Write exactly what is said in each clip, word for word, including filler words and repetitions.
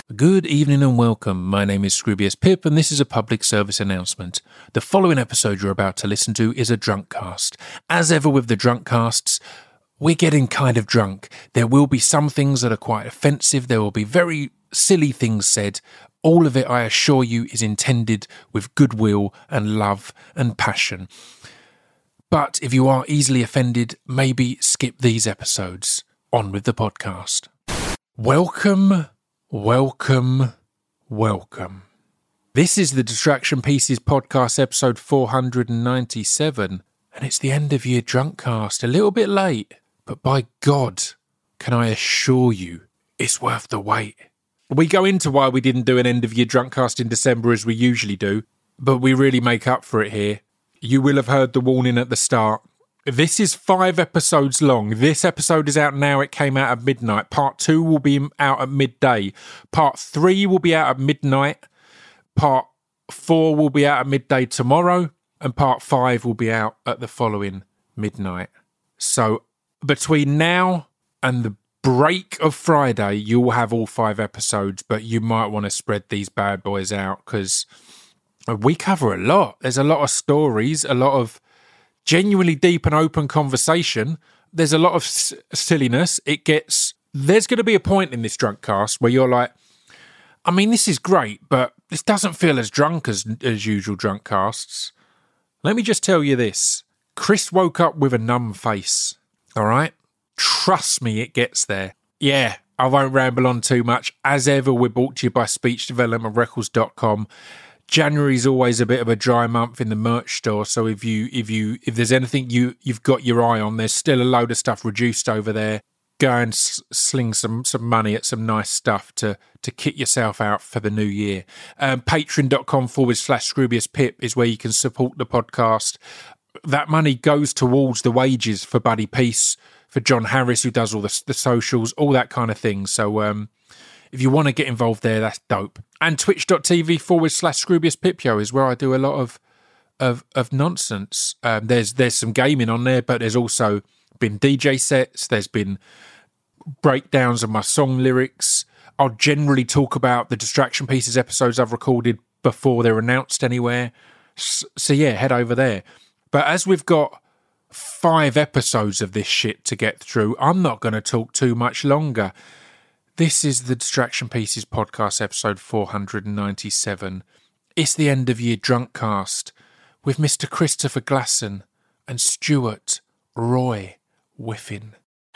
Good evening and welcome. My name is Scroobius Pip and this is a public service announcement. The following episode you're about to listen to is a drunk cast. As ever with the drunk casts, we're getting kind of drunk. There will be some things that are quite offensive. There will be very silly things said. All of it, I assure you, is intended with goodwill and love and passion. But if you are easily offended, maybe skip these episodes. On with the podcast. Welcome... Welcome, welcome. This is the Distraction Pieces podcast episode four hundred ninety-seven, and it's the end of year drunk cast, a little bit late, but by God, can I assure you, it's worth the wait. We go into why we didn't do an end of year drunk cast in December as we usually do, but we really make up for it here. You will have heard the warning at the start. This is five episodes long. This episode is out now. It came out at midnight. Part two will be out at midday. Part three will be out at midnight. Part four will be out at midday tomorrow. And part five will be out at the following midnight. So between now and the break of Friday, you'll have all five episodes, but you might want to spread these bad boys out because we cover a lot. There's a lot of stories, a lot of genuinely deep and open conversation. There's a lot of s- silliness. It gets... There's going to be a point in this drunk cast where you're like, I mean, this is great, but this doesn't feel as drunk as, as usual drunk casts. Let me just tell you this. Chris woke up with a numb face, all right? Trust me, it gets there. Yeah, I won't ramble on too much. As ever, we're brought to you by speech development records dot com. January's always a bit of a dry month in the merch store, so if you if you if there's anything you you've got your eye on, there's still a load of stuff reduced over there. Go and s- sling some some money at some nice stuff to to kit yourself out for the new year. Um, Patreon.com forward slash Scroobius Pip is where you can support the podcast. That money goes towards the wages for Buddy Peace, for John Harris who does all the the socials, all that kind of thing. So um. If you want to get involved there, that's dope. And twitch.tv forward slash Scroobius Pipio is where I do a lot of of, of nonsense. Um, there's there's some gaming on there, but there's also been D J sets. There's been breakdowns of my song lyrics. I'll generally talk about the Distraction Pieces episodes I've recorded before they're announced anywhere. So yeah, head over there. But as we've got five episodes of this shit to get through, I'm not going to talk too much longer. This is the Distraction Pieces podcast episode four hundred ninety-seven. It's the end of year drunk cast with Mister Christopher Glasson and Stuart Roy Whiffin.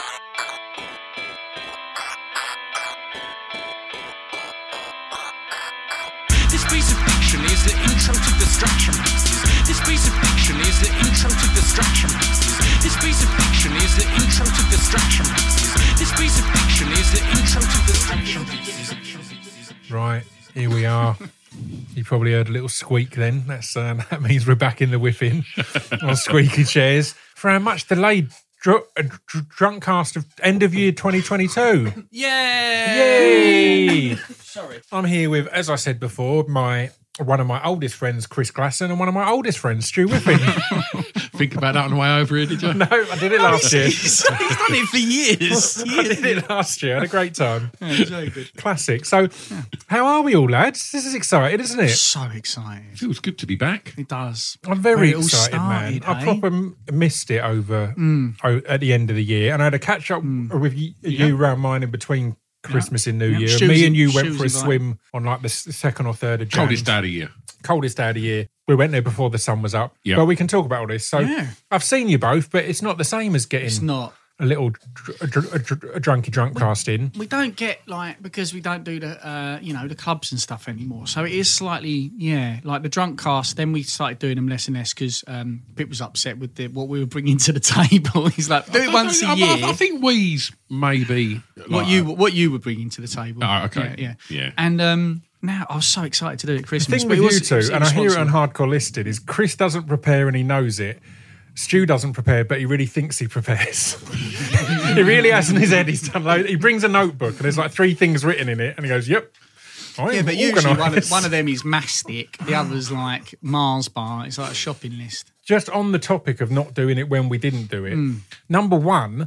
This piece of fiction is the intro to Distraction Pieces. This piece of fiction is the intro to Distraction Pieces. This piece of fiction is the intro to Distraction Pieces. This piece of fiction is the intro to Distraction Pieces. Right, here we are. You probably heard a little squeak then. That's uh, that means we're back in the whiffing on squeaky chairs for our much delayed dr- uh, dr- drunk cast of end of year twenty twenty-two. Yay! Yay! Sorry. I'm here with, as I said before, my one of my oldest friends, Chris Glasson, and one of my oldest friends, Stu Whiffin. Think about that on the way over here, did you? No, I did it last year. He's done it for years. I did it last year. I had a great time. Yeah, it's very good. Classic. So, yeah. How are we all, lads? This is exciting, isn't it? So excited. Feels good to be back. It does. I'm very Where it all excited, started, man. I eh? proper m- missed it over Mm. o- at the end of the year, and I had a catch up Mm. with y- Yeah. you round mine in between Christmas and New Yeah. Year. Shoes Me in- and you went shoes for a in swim on like the s- second or third of Jan. Coldest day of the year. Coldest day of the year. We went there before the sun was up. Yeah. But we can talk about all this. So Yeah. I've seen you both, but it's not the same as getting It's not. a little dr- dr- dr- a drunky drunk cast in. We don't get like because we don't do the uh, you know the clubs and stuff anymore. So it is slightly yeah like the drunk cast. Then we started doing them less and less because um, Pip was upset with the, what we were bringing to the table. He's like, do it once a I, year. I, I think we's maybe like, what you what you were bringing to the table. Oh, okay. Yeah, yeah. Yeah. And um, now I was so excited to do it at The Christmas. thing but with it you was- two, it was and I hear it on irresponsible. Hardcore Listed, is Chris doesn't prepare and he knows it. Stu doesn't prepare, but he really thinks he prepares. He really has in his head. He's done. Loads. He brings a notebook and there's like three things written in it, and he goes, "Yep." I Yeah, am but usually one of, organised." one of them is mastic, the other's like Mars bar. It's like a shopping list. Just on the topic of not doing it when we didn't do it. Hmm. Number one,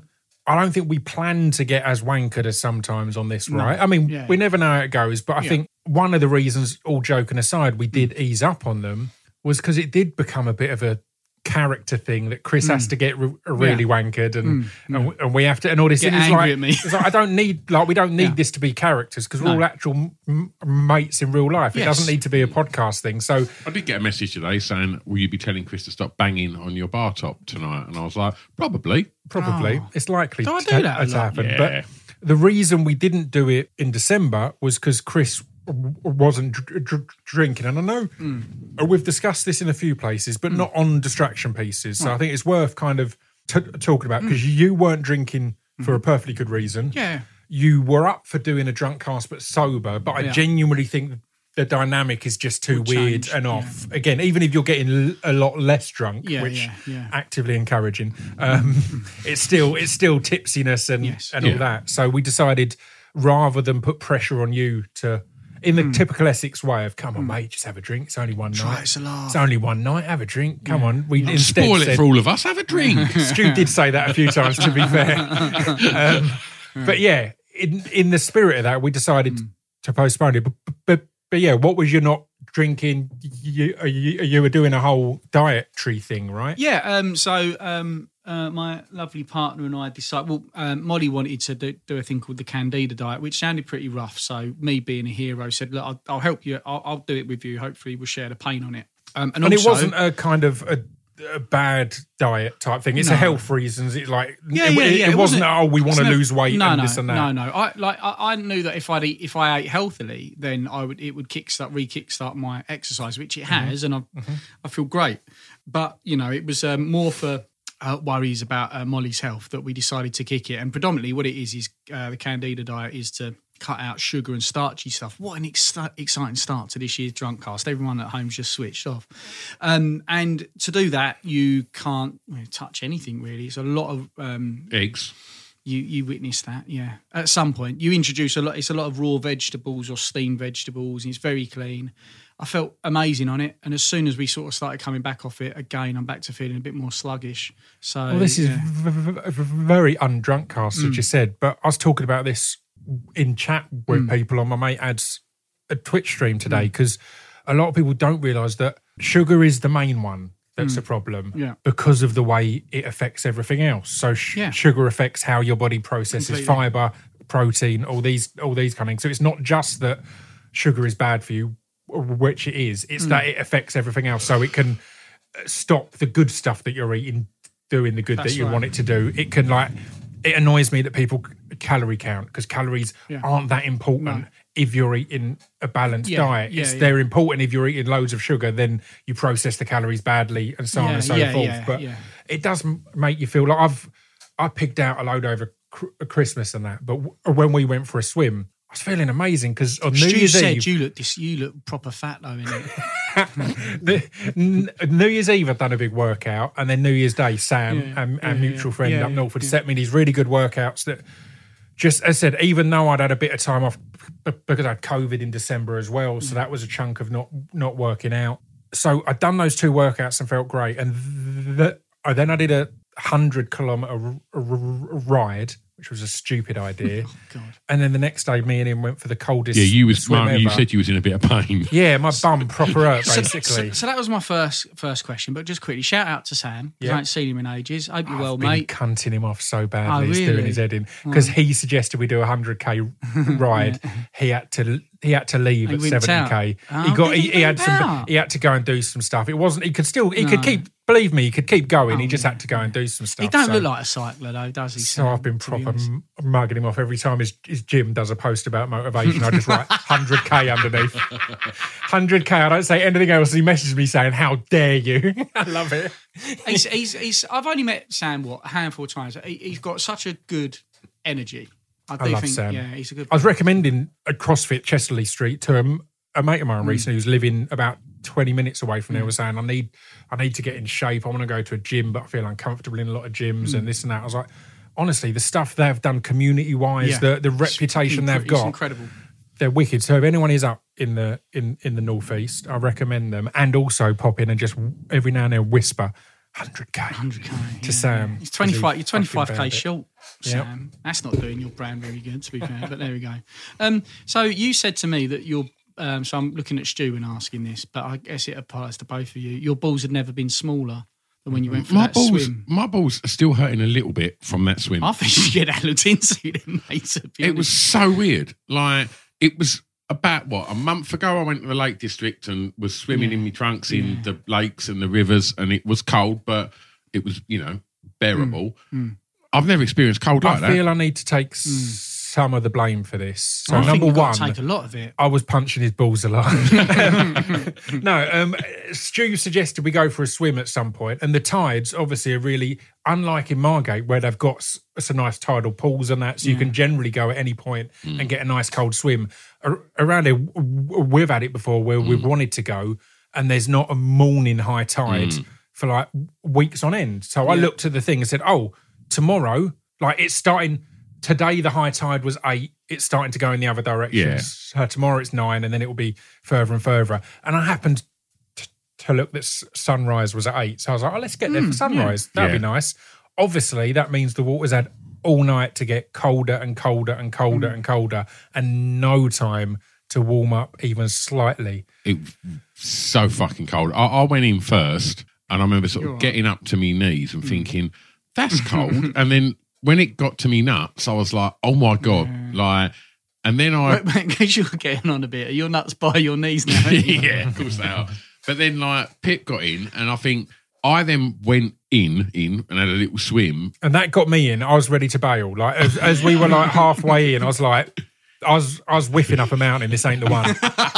I don't think we plan to get as wankered as sometimes on this, right? I mean, Yeah. we never know how it goes, but I Yeah. think one of the reasons, all joking aside, we did ease up on them was because it did become a bit of a character thing that Chris has to get re- really wankered and, and and we have to, and all this. Get and it's angry like, at me. it's like, I don't need, like, we don't need Yeah. this to be characters because we're No. all actual m- mates in real life. It Yes. doesn't need to be a podcast thing. So I did get a message today saying, will you be telling Chris to stop banging on your bar top tonight? And I was like, probably. probably Oh. it's likely Do I to, do that a to lot? happen. Yeah. But the reason we didn't do it in December was because Chris w- wasn't dr- dr- drinking. And I know uh, we've discussed this in a few places, but not on distraction pieces. So I think it's worth kind of t- talking about because you weren't drinking for a perfectly good reason. Yeah. You were up for doing a drunk cast, but sober. But I Yeah. genuinely think the dynamic is just too Will weird change, and yeah. off. Again, even if you're getting l- a lot less drunk, Yeah, which yeah, yeah. actively encouraging, um, it's still it's still tipsiness and Yes. and all Yeah. that. So we decided rather than put pressure on you to, in the typical Essex way of, come on, mate, just have a drink. It's only one Try night. it's a laugh. It's only one night. Have a drink. Come on. We instead Spoil it said, for all of us. Have a drink. Stu did say that a few times, to be fair. Um, but yeah, in in the spirit of that, we decided to postpone it. But, but but yeah, what was your not drinking? You, you you were doing a whole dietary thing, right? Yeah, um, so um, uh, my lovely partner and I decided, well, um, Molly wanted to do, do a thing called the Candida diet, which sounded pretty rough. So me being a hero said, look, I'll, I'll help you. I'll, I'll do it with you. Hopefully we'll share the pain on it. Um, and, And also, it wasn't a kind of a, a bad diet type thing. It's No. a health reasons. It's like Yeah, it, yeah, it, yeah. it wasn't. Oh, we want it's to never- lose weight no, and no, this and that. No, no. I like. I, I knew that if I eat, if I ate healthily, then I would. It would kickstart, re-kickstart my exercise, which it Mm-hmm. has, and I, I feel great. But you know, it was um, more for uh, worries about uh, Molly's health that we decided to kick it. And predominantly, what it is is uh, the Candida diet is to cut out sugar and starchy stuff. What an ex- exciting start to this year's drunk cast. Everyone at home's just switched off. Um, and to do that, you can't well, touch anything really. It's a lot of um, Eggs. you you witness that, yeah. At some point, you introduce a lot. It's a lot of raw vegetables or steamed vegetables, and it's very clean. I felt amazing on it, and as soon as we sort of started coming back off it again, I'm back to feeling a bit more sluggish. So Well, this is yeah. v- v- v- very undrunk cast, as you said. But I was talking about this in chat with people on my mate Ad's a Twitch stream today because a lot of people don't realise that sugar is the main one that's a problem Yeah. because of the way it affects everything else. So sh- Yeah. sugar affects how your body processes Completely. fibre, protein, all these all these kind of things. So it's not just that sugar is bad for you, which it is. It's that it affects everything else. So it can stop the good stuff that you're eating doing the good That's that you right. want it to do. It can like it annoys me that people c- calorie count because calories Yeah. aren't that important No. if you're eating a balanced Yeah, diet. yeah, it's yeah. they're important if you're eating loads of sugar, then you process the calories badly and so on Yeah, and so yeah, forth. yeah, but yeah. it does m- make you feel like I've I picked out a load over cr- Christmas and that, but w- when we went for a swim, I was feeling amazing because on New Stu Year's said Eve, you look this, you look proper fat though, innit? the, n- New Year's Eve, I'd done a big workout, and then New Year's Day, Sam, Yeah, and, yeah, and mutual yeah, friend yeah, up yeah, north, would yeah. set me these really good workouts that, just as I said, even though I'd had a bit of time off b- because I had COVID in December as well, so that was a chunk of not not working out. So I'd done those two workouts and felt great, and th- I then I did a hundred kilometer r- r- ride, which was a stupid idea. God. And then the next day, me and him went for the coldest. Yeah, you was swim Mark, you ever. said you was in a bit of pain. Yeah, my bum proper hurt, So, basically. so, so that was my first first question, but just quickly, shout out to Sam. 'Cause Yeah. I ain't seen him in ages. Hope you're well, I've been mate. cunting him off so badly. Oh, He's really? doing his head in because he suggested we do a hundred k ride. He had to he had to leave He at wimped seventy k. out. He Oh, got did he, he he had wimp some out? he had to go and do some stuff. It wasn't he could still he No. could keep believe me he could keep going. he Oh, just had to go and do some stuff. He don't so, look like a cycler though, does he? so Sam, I've been to be proper honest? m- mugging him off every time his, his gym does a post about motivation. I just write one hundred k underneath. one hundred k. I don't say anything else. He messages me saying, "How dare you?" I love it. he's, he's, he's, I've only met Sam, what, a handful of times. He, he's got such a good energy. I do I love think, Sam. yeah, he's a good I was recommending a CrossFit Chesterley Street to a, a mate of mine recently who's living about twenty minutes away from there. Was saying, I need, I need to get in shape. I want to go to a gym, but I feel uncomfortable in a lot of gyms and this and that. I was like, honestly, the stuff they've done community wise, Yeah. the the reputation Incre- they've it's got, incredible. they're wicked. So if anyone is up in the in in the northeast, I recommend them. And also pop in and just every now and then whisper, one hundred K. one hundred K. To yeah. Sam. It's twenty-five, you're Is he fucking twenty-five K about it? short, Yep. Sam. That's not doing your brand very good, to be fair, but there we go. Um, so you said to me that your, um, so I'm looking at Stu and asking this, but I guess it applies to both of you. Your balls had never been smaller than when you went for My that balls, swim. my balls are still hurting a little bit from that swim. I think you should get that looked into then, mate. To be It was honest. so weird. Like, it was about, what, a month ago I went to the Lake District and was swimming Yeah. in my trunks in Yeah. the lakes and the rivers, and it was cold, but it was, you know, bearable. Mm. I've never experienced cold like I that. feel I need to take s some of the blame for this. So I think number you've got one, to take a lot of it. I was punching his balls a lot. no, um, Stu suggested we go for a swim at some point, and the tides obviously are really unlike in Margate, where they've got s- some nice tidal pools and that, so you can generally go at any point and get a nice cold swim. Ar- around here, w- w- we've had it before where we've wanted to go, and there's not a morning high tide for like weeks on end. So I looked at the thing and said, "Oh, tomorrow, like it's starting." Today, the high tide was eight. It's starting to go in the other direction. Yeah. So tomorrow it's nine, and then it will be further and further. And I happened t- to look that s- sunrise was at eight. So I was like, oh, let's get there for sunrise. That'd Yeah. be nice. Obviously, that means the water's had all night to get colder and colder and colder and colder, and no time to warm up even slightly. It was so fucking cold. I, I went in first, and I remember sort of getting up to my knees and thinking, that's cold. And then when it got to me nuts, I was like, oh my God. Like, and then I... Wait, mate, in case you're getting on a bit, are your nuts by your knees now? yeah, of course they are. But then, like, Pip got in, and I think I then went in, in, and had a little swim. And that got me in. I was ready to bail. Like as, as we were like halfway in, I was like, I was I was whiffing up a mountain. This ain't the one.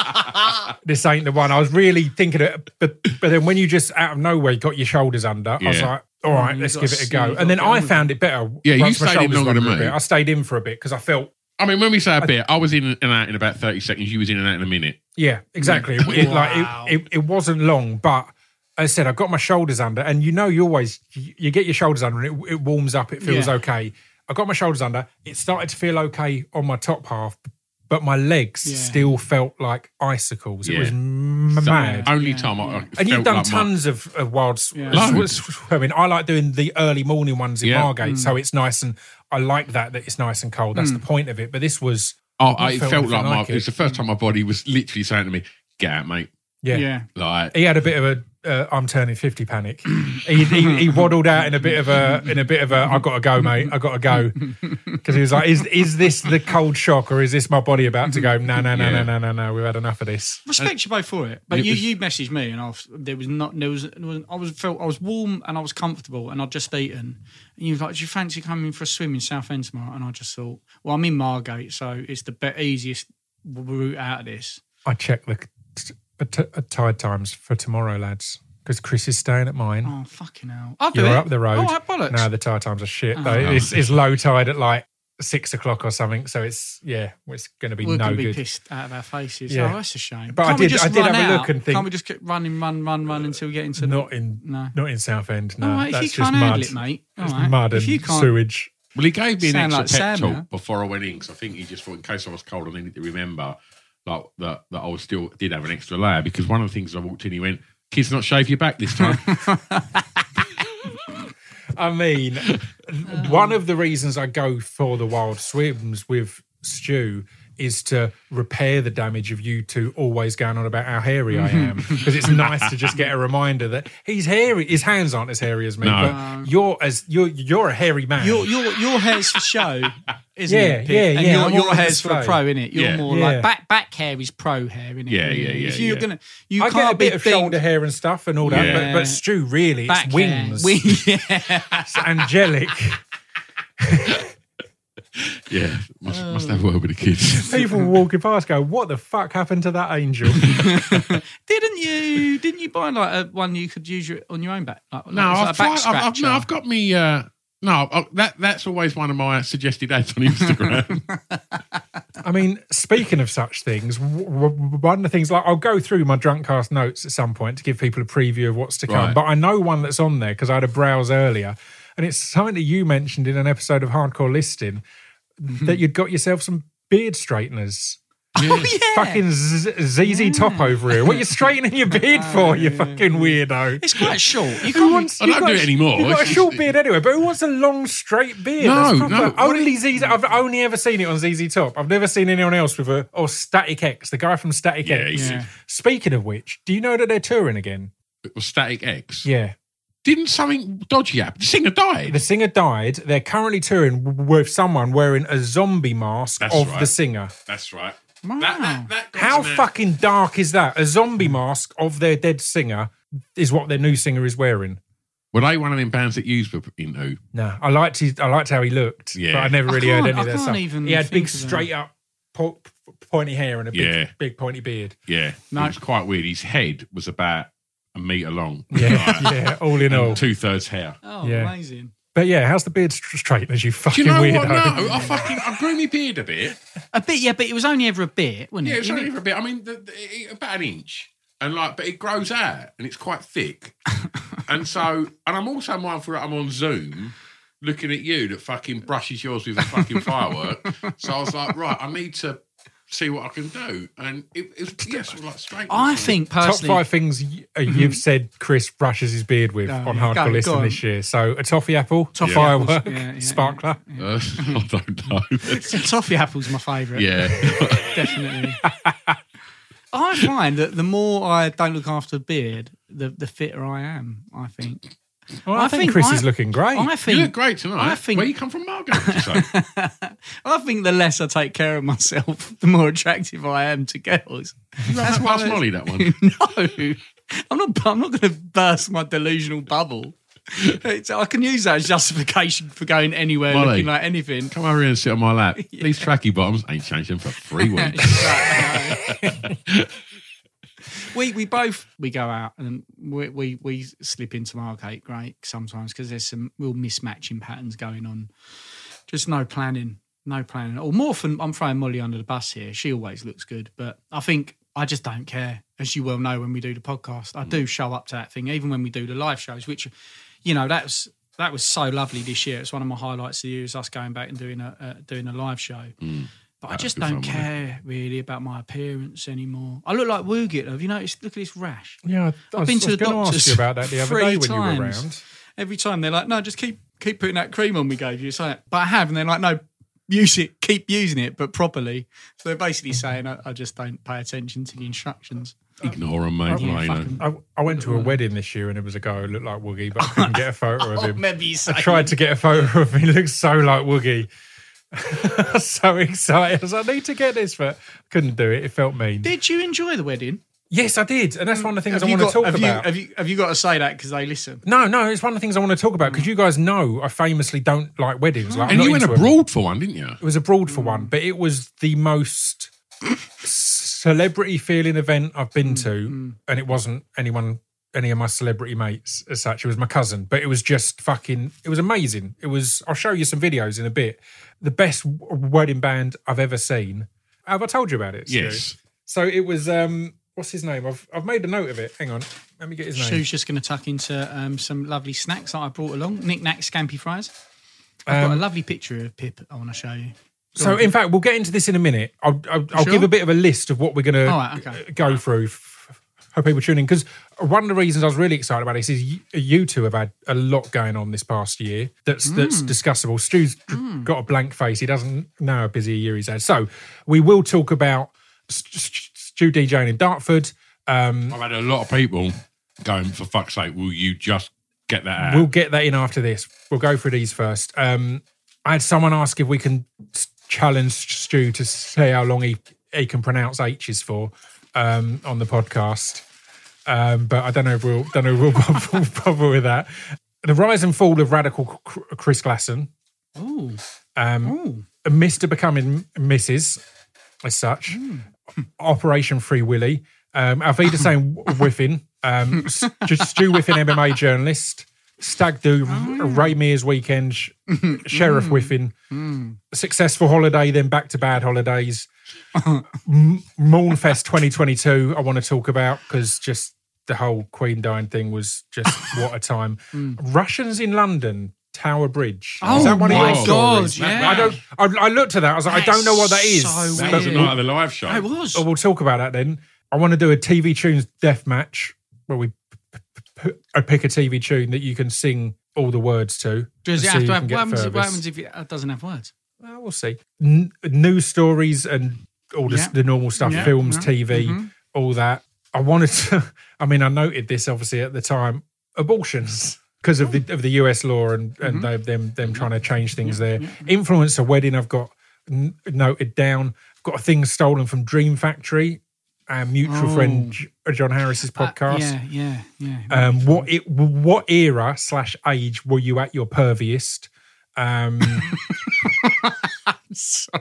This ain't the one. I was really thinking it, but but then when you just out of nowhere got your shoulders under, I was Yeah. like, all right, you let's got give to it a see, go. you And then got to I go. found it better. Yeah, you once my stayed in shoulders longer were than under a me. bit. I stayed in for a bit because I felt, I mean, when we say a bit, I was in and out in about thirty seconds. You was in and out in a minute. yeah, exactly. It, it, like Wow. it, it, it wasn't long, but as I said, I got my shoulders under, and you know, you always you, you get your shoulders under, and it, it warms up. It feels Yeah. okay. I got my shoulders under. It started to feel okay on my top half, but my legs Yeah. still felt like icicles. It Yeah. was m- So, mad. only Yeah, time I, I yeah. And you've felt done like my- tons of, of wild sw- Yeah. sw- Loads. swimming. I like doing the early morning ones in Yeah. Margate, so it's nice, and I like that that it's nice and cold. That's the point of it. But this was, Oh, I, it felt felt anything like my. like It was it. the first time my body was literally saying to me, "Get out, mate." yeah. Yeah. Like, He had a bit of a uh, I'm turning fifty panic. he, he he waddled out in a bit of a in a bit of a I got to go, mate. I got to go, because he was like, is is this the cold shock, or is this my body about to go? No, no, no, Yeah. no, no, no, no. We've had enough of this. Respect you both for it, but it you, was- you messaged me and I was, there was not there was, there was I was felt I was warm and I was comfortable and I'd just eaten, and you was like, do you fancy coming for a swim in Southend tomorrow? And I just thought, well, I'm in Margate, so it's the be- easiest route out of this. I checked the t- t- t- tide times for tomorrow, lads, because Chris is staying at mine. Oh fucking hell! I'll do You're it. up the road. All right, bollocks. No, the tide times are shit. though. Oh. It's, it's low tide at like six o'clock or something. So it's yeah, it's going to be We're no going to be good. pissed out of our faces. Yeah. Oh, that's a shame. But I Can't we did- just I did run have a look out? and think- Can't we just keep running, run, run, run until we get into Not in No. not in Southend. No, All right, if that's you just can't mud. handle it, mate. All It's right. mud and if you can't, sewage. well, he gave me an Sound extra like pep Sam talk now. before I went in, because I think he just thought, in case I was cold, I needed to remember like that that I was still did have an extra layer, because one of the things I walked in, he went, "Kids, not shave your back this time." I mean, one of the reasons I go for the wild swims with Stu is to repair the damage of you two always going on about how hairy I am, because it's nice to just get a reminder that he's hairy. His hands aren't as hairy as me, No. but you're as you're you're a hairy man. your your your hair's for show, isn't Yeah, it? Pete? yeah, And yeah, your, I'm your on hair's for the display. pro, innit? You're Yeah. more Yeah. like back back hair is pro hair, innit? Yeah, really? yeah, yeah, If you're yeah. gonna, you I can't get a bit be of big, shoulder hair and stuff and all that, Yeah. but, but Stu really, back it's hair. wings. Wing, yeah. It's angelic. Yeah, must, must have a word with the kids. People walking past go, "What the fuck happened to that angel?" Didn't you? Didn't you buy like a one you could use your, on your own back? Like, No, like, I've, it's like a back tried, I've, I've, no, scratcher. I've got me. Uh, no, I, that that's always one of my suggested ads on Instagram. I mean, speaking of such things, w- w- one of the things, like, I'll go through my Drunkcast notes at some point to give people a preview of what's to come. Right. But I know one that's on there because I had a browse earlier, and it's something that you mentioned in an episode of Hardcore Listing, that you'd got yourself some beard straighteners. Oh, yeah. Fucking Z- Z Z Top over here. What are you straightening your beard for, you fucking weirdo? It's quite short. You Who can't wants, I you've don't got do a- it anymore. You've got a It's short just- beard anyway, but who wants a long, straight beard? No, That's proper- no, what Only Z Z. I've only ever seen it on Z Z Top. I've never seen anyone else with a... Or Static X, the guy from Static Yeah, X. he's- Yeah. Speaking of which, do you know that they're touring again? It was Static X. Yeah. Didn't something dodgy happen? The singer died. The singer died. They're currently touring with someone wearing a zombie mask That's of right. the singer. That's right. Wow. That, that, that got How some out- fucking dark is that? A zombie mask of their dead singer is what their new singer is wearing. Were they one of them bands that used were into? No, I liked his, I liked how he looked, Yeah. but I never I really heard can't- any I of their can't stuff. even He had think big, of them. straight up, po- pointy hair and a big, Yeah. big pointy beard. Yeah. No. It was quite weird. His head was about a metre long. Yeah, yeah, all in all. Two thirds hair. Oh, Yeah. amazing. But yeah, how's the beard st- straight as you Do fucking you know weirdo? what? No, I fucking I grew my beard a bit. A bit, yeah, but it was only ever a bit, wasn't Yeah, it? it's You only know- for a bit. I mean, the, the, it, about an inch, and like, but it grows out, and it's quite thick. And so, and I'm also mindful that I'm on Zoom, looking at you that fucking brushes yours with a fucking firework. So I was like, right, I need to see what I can do, and it, it was yes, it was like straight. I think Top personally, five things y- uh, you've said Chris brushes his beard with Oh, on yeah. Hardcore Go- Listing go on. this year. So a toffee apple, Toffee firework, apples, yeah, yeah, sparkler. Uh, I don't know. toffee apple's my favourite. yeah, Definitely. I find that the more I don't look after the beard, the, the fitter I am, I think. Well, I, I think, think Chris I- is looking great. I think you look great tonight. I think- Where you come from, Margot? Did you say? I think the less I take care of myself, the more attractive I am to girls. That's why past there's- Molly, that one. No, I'm not. I'm not going to burst my delusional bubble. It's, I can use that as justification for going anywhere Molly. looking like anything. Come over here and sit on my lap. These tracky bottoms ain't changed them for three weeks. we we both we go out and we we, we slip into Margate great sometimes because there's some real mismatching patterns going on. Just no planning, no planning. Or more often, I'm throwing Molly under the bus here. She always looks good, but I think I just don't care. As you well know, when we do the podcast, I do show up to that thing, even when we do the live shows, which, you know, that was that was so lovely this year. It's one of my highlights of the year is us going back and doing a uh, doing a live show. Mm. But I That was just good don't fun, wasn't it? care really about my appearance anymore. I look like Woogit. Have you noticed? Look at this rash. yeah, I was, been to I was the going to ask doctors you about that the other three day when times. you were around. Every time they're like, no, just keep keep putting that cream on we gave you. It's like, but I have, and they're like, no, use it, keep using it, but properly. So they're basically saying I, I just don't pay attention to the instructions. Ignore them, mate. Yeah, I know. fucking- I, I went to a wedding this year and there was a guy who looked like Woogie, but I couldn't get a photo of Oh, him. maybe you say. I tried to get a photo of him. He looked so like Woogie. I was so excited. I was like, I need to get this, but couldn't do it. It felt mean. Did you enjoy the wedding? Yes, I did. And that's one of the things Have I you want to got- talk have you, about. Have you have you got to say that because they listen? No, no, it's one of the things I want to talk about because you guys know I famously don't like weddings. Like, I'm And not you went into 'em. abroad for one, didn't you? It was abroad for one, but it was the most celebrity feeling event I've been to, and it wasn't anyone, any of my celebrity mates as such. It was my cousin, but it was just fucking. It was amazing. It was. I'll show you some videos in a bit. The best w- wedding band I've ever seen. Have I told you about it? Stu? Yes. So it was. um What's his name? I've I've made a note of it. Hang on, let me get his name. Stu's just going to tuck into um, some lovely snacks that I brought along. Knick Knack Scampy Fries. I've got a lovely picture of Pip I want to show you. So, in fact, we'll get into this in a minute. I'll, I'll, I'll Sure. give a bit of a list of what we're going to All right, okay. go through f- for people tuning. Because one of the reasons I was really excited about this is you, you two have had a lot going on this past year that's that's discussable. Stu's got a blank face. He doesn't know how busy a year he's had. So we will talk about St- St- Stu DJing in Dartford. Um, I've had a lot of people going, for fuck's sake, will you just get that out? We'll get that in after this. We'll go through these first. Um, I had someone ask if we can s- challenge Stu to say how long he, he can pronounce H's for um, on the podcast. Um, but I don't know if we'll don't know if we'll bother, bother with that. The rise and fall of radical C- Chris Glasson. Ooh. Um, Ooh. Mister becoming Missus as such. Operation Free Willy. Um, Alvida saying whiffing. Um, Stu Stu whiffing M M A journalist. Stag do, Ray Mears weekend, sh- Sheriff whiffing, successful holiday, then back to bad holidays. M- Mournfest twenty twenty-two, I want to talk about because just the whole Queen dying thing was just what a time. Russians in London Tower Bridge. Oh is that one my of your God, stories? yeah. I don't. I, I looked at that. I was like, I don't know what that is. That's so That But was the weird. night of the live show. It was. we'll, we'll talk about that then. I want to do a T V tunes death match where we p- p- p- I pick a T V tune that you can sing all the words to. Does and it see have who to can have, get what happens, what furthest. happens if it doesn't have words? Well, we'll see. N- news stories and all the, Yeah. the normal stuff, Yeah. films, Yeah. T V, Mhm. all that. I wanted to, I mean, I noted this obviously at the time, abortions, because of the of the U S law and, and they, them them trying to change things there. Influencer wedding, I've got n- noted down. I've got things stolen from Dream Factory, our mutual Oh. friend J- John Harris's podcast. Uh, yeah, yeah, yeah. Um, what it, what era slash age were you at your perviest? Um, Sorry.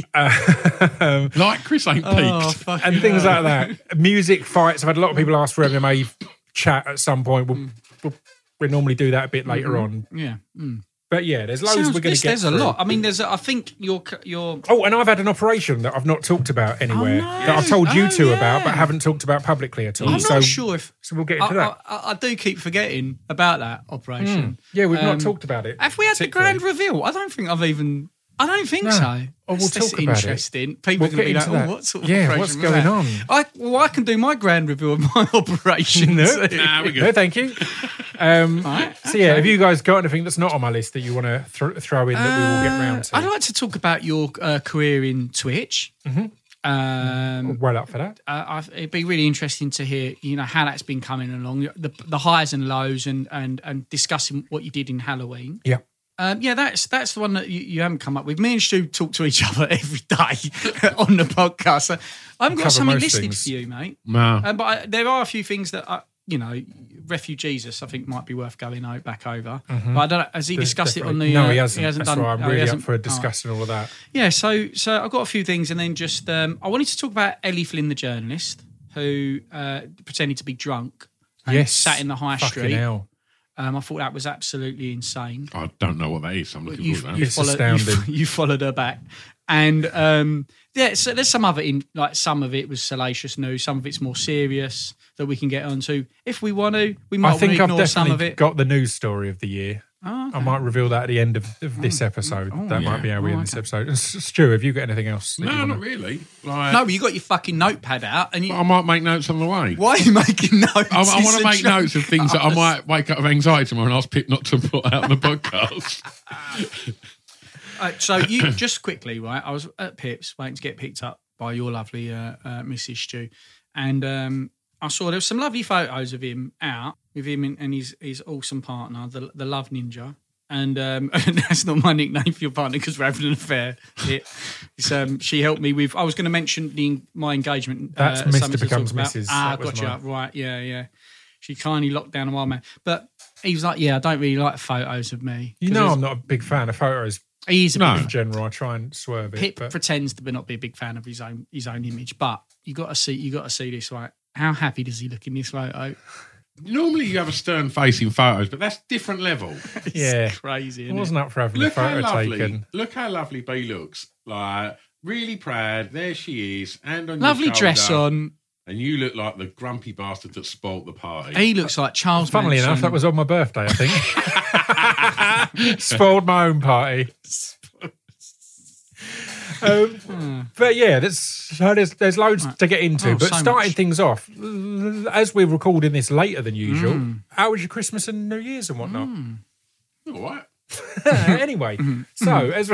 um, Like Chris ain't Oh, peaked. fucking and things hell. like that. Music fights. I've had a lot of people ask for M M A chat at some point. We'll, we'll, we normally do that a bit later on. Yeah. Mm. But yeah, there's loads Sounds- we're going this- to get There's a through. lot. I mean, there's. A, I think your your. Oh, and I've had an operation that I've not talked about anywhere no. that I've told you Oh, two yeah. about, but haven't talked about publicly at all. I'm so, not sure if. so we'll get I, into that. I, I, I do keep forgetting about that operation. yeah, we've Um, not talked about it. Have we had the particularly. grand reveal? I don't think I've even. I don't think No. so. Oh, we'll That's- that's talk about it. interesting. People We'll are going to be get like, into "Oh, that. what sort of Yeah, operation what's was going that?" on? I, well, I can do my grand reveal of my operation. No. too. Nah, we're good. No, thank you. Um, Right, So yeah, have you guys got anything that's not on my list that you want to th- throw in that we will get round to? I'd like to talk about your uh, career in Twitch. Mm-hmm. Um, well up for that. uh, I've, it'd be really interesting to hear, you know, how that's been coming along, the the highs and lows, and and and discussing what you did in Halloween. Yeah. Um, yeah, that's that's the one that you, you haven't come up with. Me and Stu talk to each other every day on the podcast. So I haven't got Cover something most listed things. for you, mate. No. Um, but I, there are a few things that I, you know, Refugeesus, I think might be worth going out, back over. But I don't know. Has he discussed it on the? No, uh, he hasn't. That's done. why I'm oh, he really up hasn't? for All right. discussing all of that. Yeah, so so I've got a few things, and then just um, I wanted to talk about Ellie Flynn, the journalist, who uh, pretended to be drunk and Yes. sat in the high Fucking street. hell. Um, I thought that was absolutely insane. I don't know what that is. I'm looking You, forward to you that. It's followed, you, astounding. you followed her back, and um, yeah, so there's some of it in like some of it was salacious news, some of it's more serious that we can get onto if we want to. We might I think want to I've ignore some of definitely it. got the news story of the year. Oh, okay. I might reveal that at the end of, of this episode. that yeah. might be how we Oh, end this okay. episode. And S- Stu, have you got anything else? that you No, wanna- not really. Like, No, but you got your fucking notepad out, and you. I might make notes on the way. Why are you making notes? I, I want It's to a make drunk notes of things that I cast. might wake up with anxiety tomorrow and ask Pip not to put out on the podcast. Uh, so you just quickly, right? I was at Pip's waiting to get picked up by your lovely uh, uh, Missus Stew, and um, I saw there was some lovely photos of him out with him and, and his his awesome partner, the the Love Ninja. And, um, and that's not my nickname for your partner because we're having an affair. It, it's, um, she helped me with. I was going to mention the, my engagement. That's uh, Mister something to talk Becomes about. Missus Ah, That was gotcha. mine. Right, yeah, yeah. She kindly locked down a wild man, but he was like, "Yeah, I don't really like photos of me." You 'Cause know, there's- I'm not a big fan of photos he's a No. big in general. I try and swerve it. Pip but pretends to not be a big fan of his own his own image, but you got to see you got to see this, right? How happy does he look in this photo? Normally you have a stern face in photos, but that's different level. It's Yeah. crazy. I Isn't wasn't it? up for having Look a how photo lovely. taken. Look how lovely B looks. Like really proud. There she is, and on Lovely your dress shoulder. on. And you look like the grumpy bastard that spoilt the party. He looks like Charles. Funnily Manson. enough, that was on my birthday, I think. Spoiled my own party. Um, but yeah, there's, so there's there's loads to get into. Oh, but so starting much. things off, as we're recording this later than usual, Mm. how was your Christmas and New Year's and whatnot? All right. Anyway, Mm-hmm. so as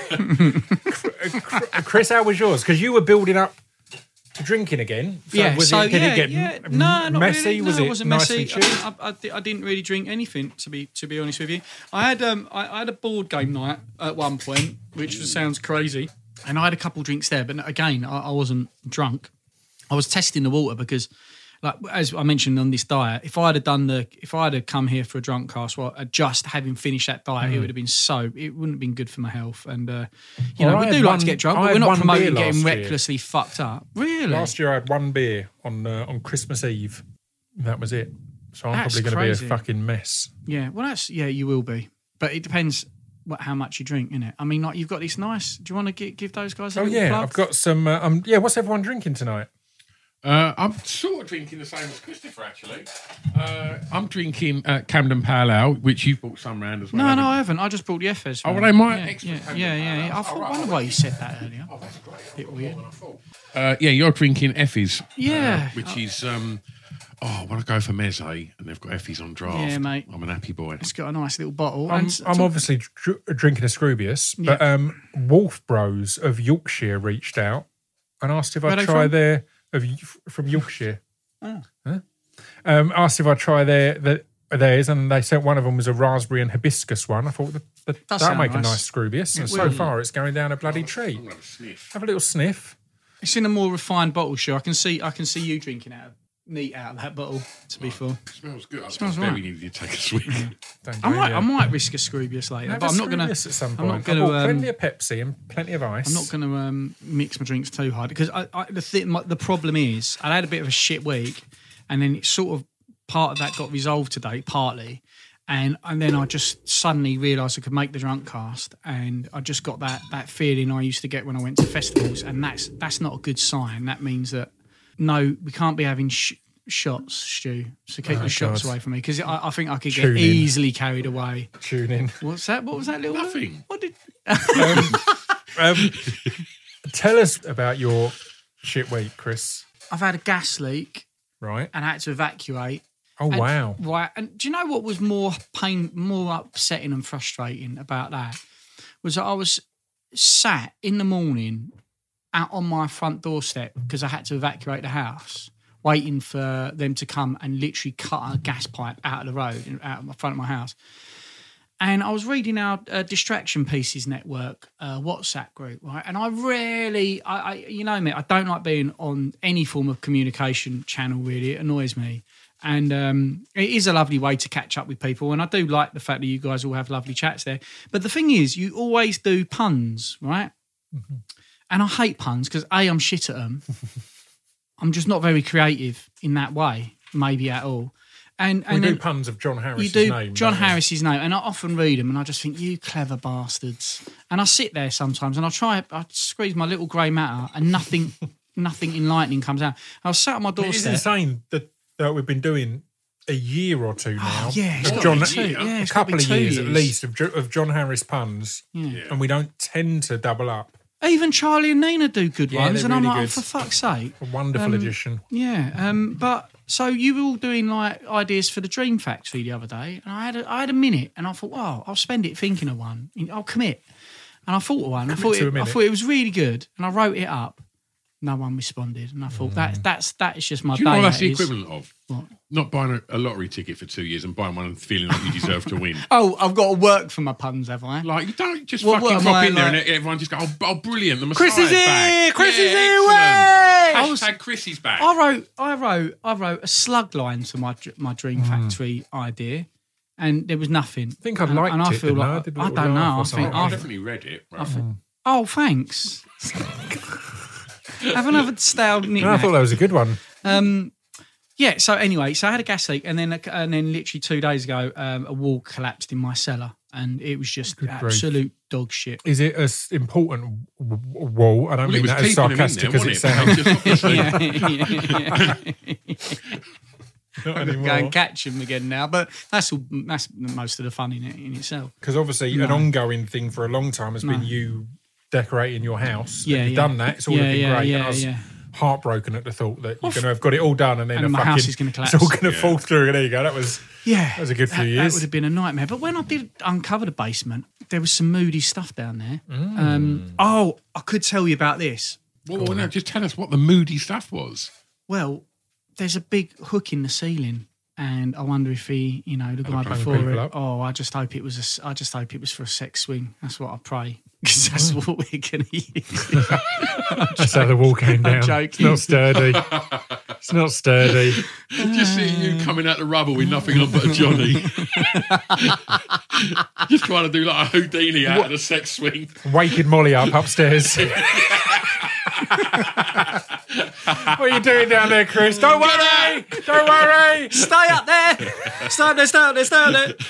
Chris, how was yours? Because you were building up to drinking again. So yeah, was so it, did yeah, it get yeah. m- No, not messy? really. Was no, it wasn't nice messy. and chill? I, I, I, I didn't really drink anything to be to be honest with you. I had um I, I had a board game night at one point, which sounds crazy, and I had a couple drinks there. But again, I, I wasn't drunk. I was testing the water because, like as I mentioned on this diet, if I had done the if I had come here for a drunk cast, well, just having finished that diet, it Hmm. would have been so it wouldn't have been good for my health. And uh, you Well, know, I we had do like one- to get drunk, I but had we're not one promoting beer getting last year. recklessly fucked up. Really? Last year I had one beer on uh, on Christmas Eve. That was it. So I'm That's probably going to be crazy. a fucking mess. Yeah, well, that's yeah, you will be, but it depends what how much you drink, innit? I mean, like you've got this nice. Do you want to give, give those guys a Oh little yeah, plug? I've got some. Uh, um, yeah, what's everyone drinking tonight? Uh, I'm sort of drinking the same as Christopher, actually. Uh, I'm drinking uh, Camden Pale Ale, which you've bought some round as well. No, no, I haven't haven't. I just brought the Efes. Oh, well, they might yeah, extra yeah, Camden yeah, Pale yeah, Ale. yeah. I Oh, thought, right, wonder okay. why you said that earlier. you? Oh, that's great. Bit weird. Uh, yeah, you're drinking Effie's. Yeah. Uh, which is, um, oh, when I go for mezze and they've got Effie's on draft, Yeah, mate. I'm an happy boy. It's got a nice little bottle. I'm, and I'm obviously dr- drinking a Scroobius, but um, Wolf Bros of Yorkshire reached out and asked if Where I'd they try from? their of from Yorkshire. Oh. Huh? Um, asked if I'd try their, their theirs, and they said one of them was a raspberry and hibiscus one. I thought that, that Does that'll sound make a nice. nice Scroobius, and It so will. far it's going down a bloody treat. I'm going to have a sniff. Have a little sniff. It's in a more refined bottle, sure. I can see I can see you drinking out of, neat out of that bottle, to be full. It smells good. I Smells very right. needed to take a swig. Don't I you? might Yeah. I might risk a Scroobius later, Have but a I'm not gonna Scroobius at some I'm point. not gonna I bought um, plenty of Pepsi and plenty of ice. I'm not going to um, mix my drinks too hard because I, I, the th- my, the problem is I had a bit of a shit week, and then it sort of part of that got resolved today, partly, and and then I just suddenly realised I could make the drunk cast, and I just got that that feeling I used to get when I went to festivals, and that's that's not a good sign. That means that no, we can't be having sh- shots, Stu. So keep Oh, the shots God. away from me because I, I think I could get Tune in. easily carried away. Tune in. What's that? What was that little? Nothing. What did? Um, tell us about your shit week, Chris. I've had a gas leak Right? and I had to evacuate. Oh, And- wow. Right. And do you know what was more pain, more upsetting and frustrating about that? Was that I was sat in the morning out on my front doorstep because I had to evacuate the house, waiting for them to come and literally cut a gas pipe out of the road, in- out of the front of my house. And I was reading our uh, Distraction Pieces Network uh, WhatsApp group, right? And I rarely, I, I, you know me, I don't like being on any form of communication channel, really. It annoys me. And um, it is a lovely way to catch up with people. And I do like the fact that you guys all have lovely chats there. But the thing is, you always do puns, right? Mm-hmm. And I hate puns because, A, I'm shit at them. I'm just not very creative in that way, maybe at all. And, We and do then puns of John Harris's you do name. John don't we? Harris's name, and I often read them, and I just think, you clever bastards. And I sit there sometimes, and I try, I squeeze my little grey matter, and nothing, nothing enlightening comes out. I was sat on my It's doorstep. insane that, that we've been doing a year or two now. Oh, yeah, it's of gotta John, be two. yeah, Yeah, a it's gotta couple be of two years, at years. least of, Jo- of John Harris puns, Yeah. and we don't tend to double up. Even Charlie and Nina do good Yeah, ones, they're and I'm really like, oh, good. for fuck's sake. A wonderful Um, addition. Yeah, um, but so you were all doing like ideas for the Dream Factory the other day, and I had a, I had a minute, and I thought, oh, I'll spend it thinking of one. I'll commit, and I thought of one. I thought to a it, I minute. thought it was really good, and I wrote it up. No one responded, and I thought that that's that is just my Do you know day. what that's that the is. equivalent of? What? Not buying a, a lottery ticket for two years and buying one and feeling like you deserve to win. Oh, I've got to work for my puns, have I? Like, you don't just What- what fucking am pop I, in there like- and everyone just go, oh, oh brilliant, the Chris Messiah's is here! back. Chris yeah, is here! excellent. Way! I was- Hashtag Chris is back. I wrote, I wrote, I wrote a slug line to my my Dream Factory idea, and there was nothing. I think I and, liked and I it, feel didn't I? I like did a I, little don't laugh know. or I think something. I I, definitely read it. Right. I think. Oh, thanks. Have another stale nickname. No, I thought that was a good one. Um, yeah. So anyway, so I had a gas leak, and then and then literally two days ago, um, a wall collapsed in my cellar, and it was just grief. absolute dog shit. Is it as important w- w- wall? I don't Well, it mean was that as keeping him in sarcastic there, as it wasn't sounds. it? yeah, yeah, yeah. Not Go anymore. and catch him again now, but that's all. That's most of the fun in it in itself. Because obviously, an ongoing thing for a long time has been you decorating your house. Yeah, and you've yeah. done that. It's all Yeah, been yeah, great. yeah, and I was yeah. heartbroken at the thought that you're going to have got it all done, and then And a my fucking, house is gonna collapse. It's all going to Yeah. fall through. And there you go. That was Yeah, that was a good few that, years. That would have been a nightmare. But when I did uncover the basement, there was some moody stuff down there. Um, oh, I could tell you about this. Well, well, no, just tell us what the moody stuff was. Well, there's a big hook in the ceiling, and I wonder if he, you know, the guy hang before people it. up. Oh, I just hope it was. A, s- I just hope it was for a sex swing. That's what I pray, because that's what we're gonna use. That's how the wall came I'm down. joking. It's not sturdy. It's not sturdy. Just see you coming out the rubble with nothing on but a Johnny. Just trying to do like a Houdini out of the sex swing. Waking Molly up upstairs. What are you doing down there, Chris? Don't worry. Don't worry. Stay up there. Stay up there. Stay up there. Stay up there.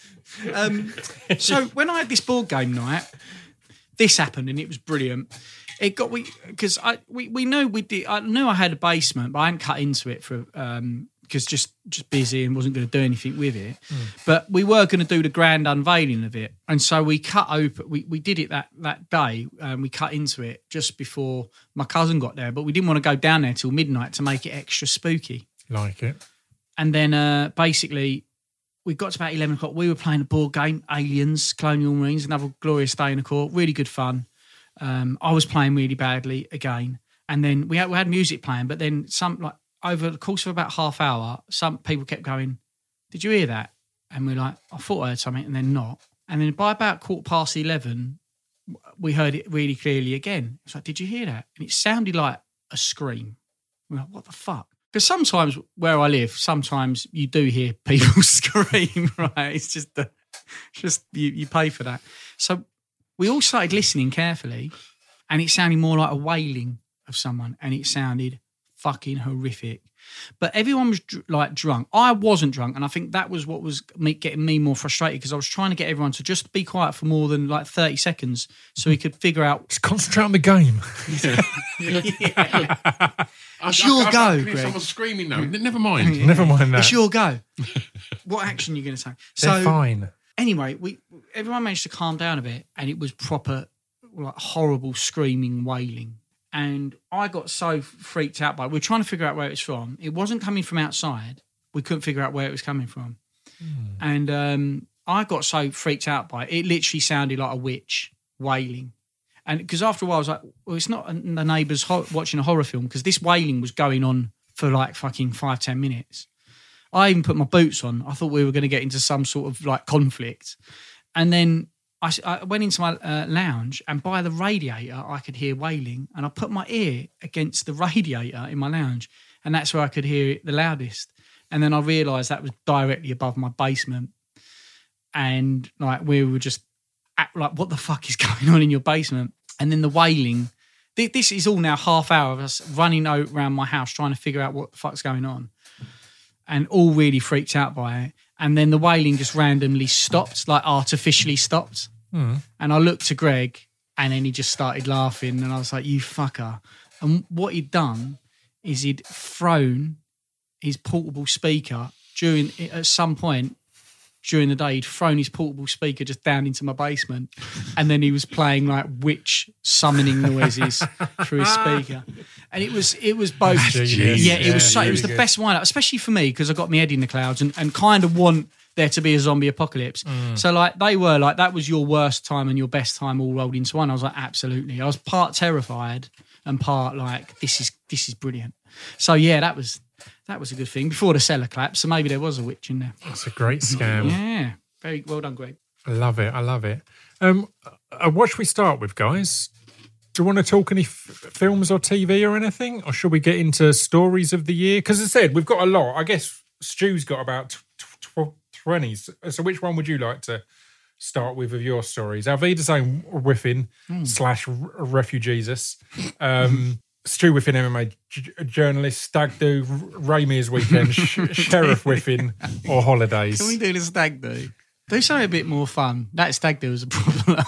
Um, so when I had this board game night, this happened and it was brilliant. it got we because I we, we knew we did. I knew I had a basement, but I hadn't cut into it for um because just just busy and wasn't going to do anything with it. Mm. But we were going to do the grand unveiling of it, and so we cut open. We we did it that that day, and we cut into it just before my cousin got there. But we didn't want to go down there till midnight to make it extra spooky. Like it. And then uh, basically, we got to about eleven o'clock. We were playing a board game, Aliens, Colonial Marines, another glorious day in the court. Really good fun. Um, I was playing really badly again. And then we had, we had music playing, but then some, like, over the course of about half hour, some people kept going, did you hear that? And we're like, I thought I heard something, and then not. And then by about quarter past eleven, we heard it really clearly again. It's like, did you hear that? And it sounded like a scream. We're like, what the fuck? Because sometimes where I live, sometimes you do hear people scream, right? It's just, the, it's just you, you pay for that. So we all started listening carefully, and it sounded more like a wailing of someone, and it sounded fucking horrific. But everyone was dr- like drunk. I wasn't drunk, and I think that was what was me, getting me more frustrated, because I was trying to get everyone to just be quiet for more than like thirty seconds so we could figure out. Just concentrate on the game. yeah. It's your I, I, go, I, Greg. Someone's screaming though. Never mind. Yeah. Never mind that. It's your go. What action are you going to take? They're So fine. anyway, we everyone managed to calm down a bit, and it was proper, like, horrible screaming, wailing. And I got so freaked out by it. We were trying to figure out where it was from. It wasn't coming from outside. We couldn't figure out where it was coming from. Mm. And um, I got so freaked out by it. It literally sounded like a witch wailing. And because after a while, I was like, well, it's not the neighbours ho- watching a horror film, because this wailing was going on for like fucking five, ten minutes. I even put my boots on. I thought we were going to get into some sort of like conflict. And then I, I went into my uh, lounge, and by the radiator, I could hear wailing. And I put my ear against the radiator in my lounge, and that's where I could hear it the loudest. And then I realised that was directly above my basement. And like we were just at, like, what the fuck is going on in your basement? And then the wailing. Th- this is all now half hour of us running around my house trying to figure out what the fuck's going on. And all really freaked out by it. And then the wailing just randomly stopped, like artificially stopped. Mm. And I looked to Greg, and then he just started laughing. And I was like, you fucker. And what he'd done is he'd thrown his portable speaker during, at some point during the day, he'd thrown his portable speaker just down into my basement. And then he was playing like witch summoning noises through his speaker. And it was it was both, Genius. yeah, it Yeah, was so, it was really the good. best wind up, especially for me, because I got my head in the clouds and, and kind of want there to be a zombie apocalypse. Mm. So like they were like, that was your worst time and your best time all rolled into one. I was like, absolutely. I was part terrified and part like, this is this is brilliant. So yeah, that was that was a good thing before the cellar collapsed. So maybe there was a witch in there. That's a great scam. Yeah, very well done, Greg. I love it. I love it. Um, uh, what should we start with, guys? Do you want to talk any f- films or T V or anything? Or should we get into stories of the year? Because as I said, we've got a lot. I guess Stu's got about twenty. So which one would you like to start with of your stories? Alvida's saying Whiffin mm. slash Refugeesus. Um, Stu Whiffin, M M A j- journalist. Stag Do, Raymir's Weekend, sh- Sheriff Whiffin, or Holidays. Can we do the stag do? Do something a bit more fun. That stag do was a problem.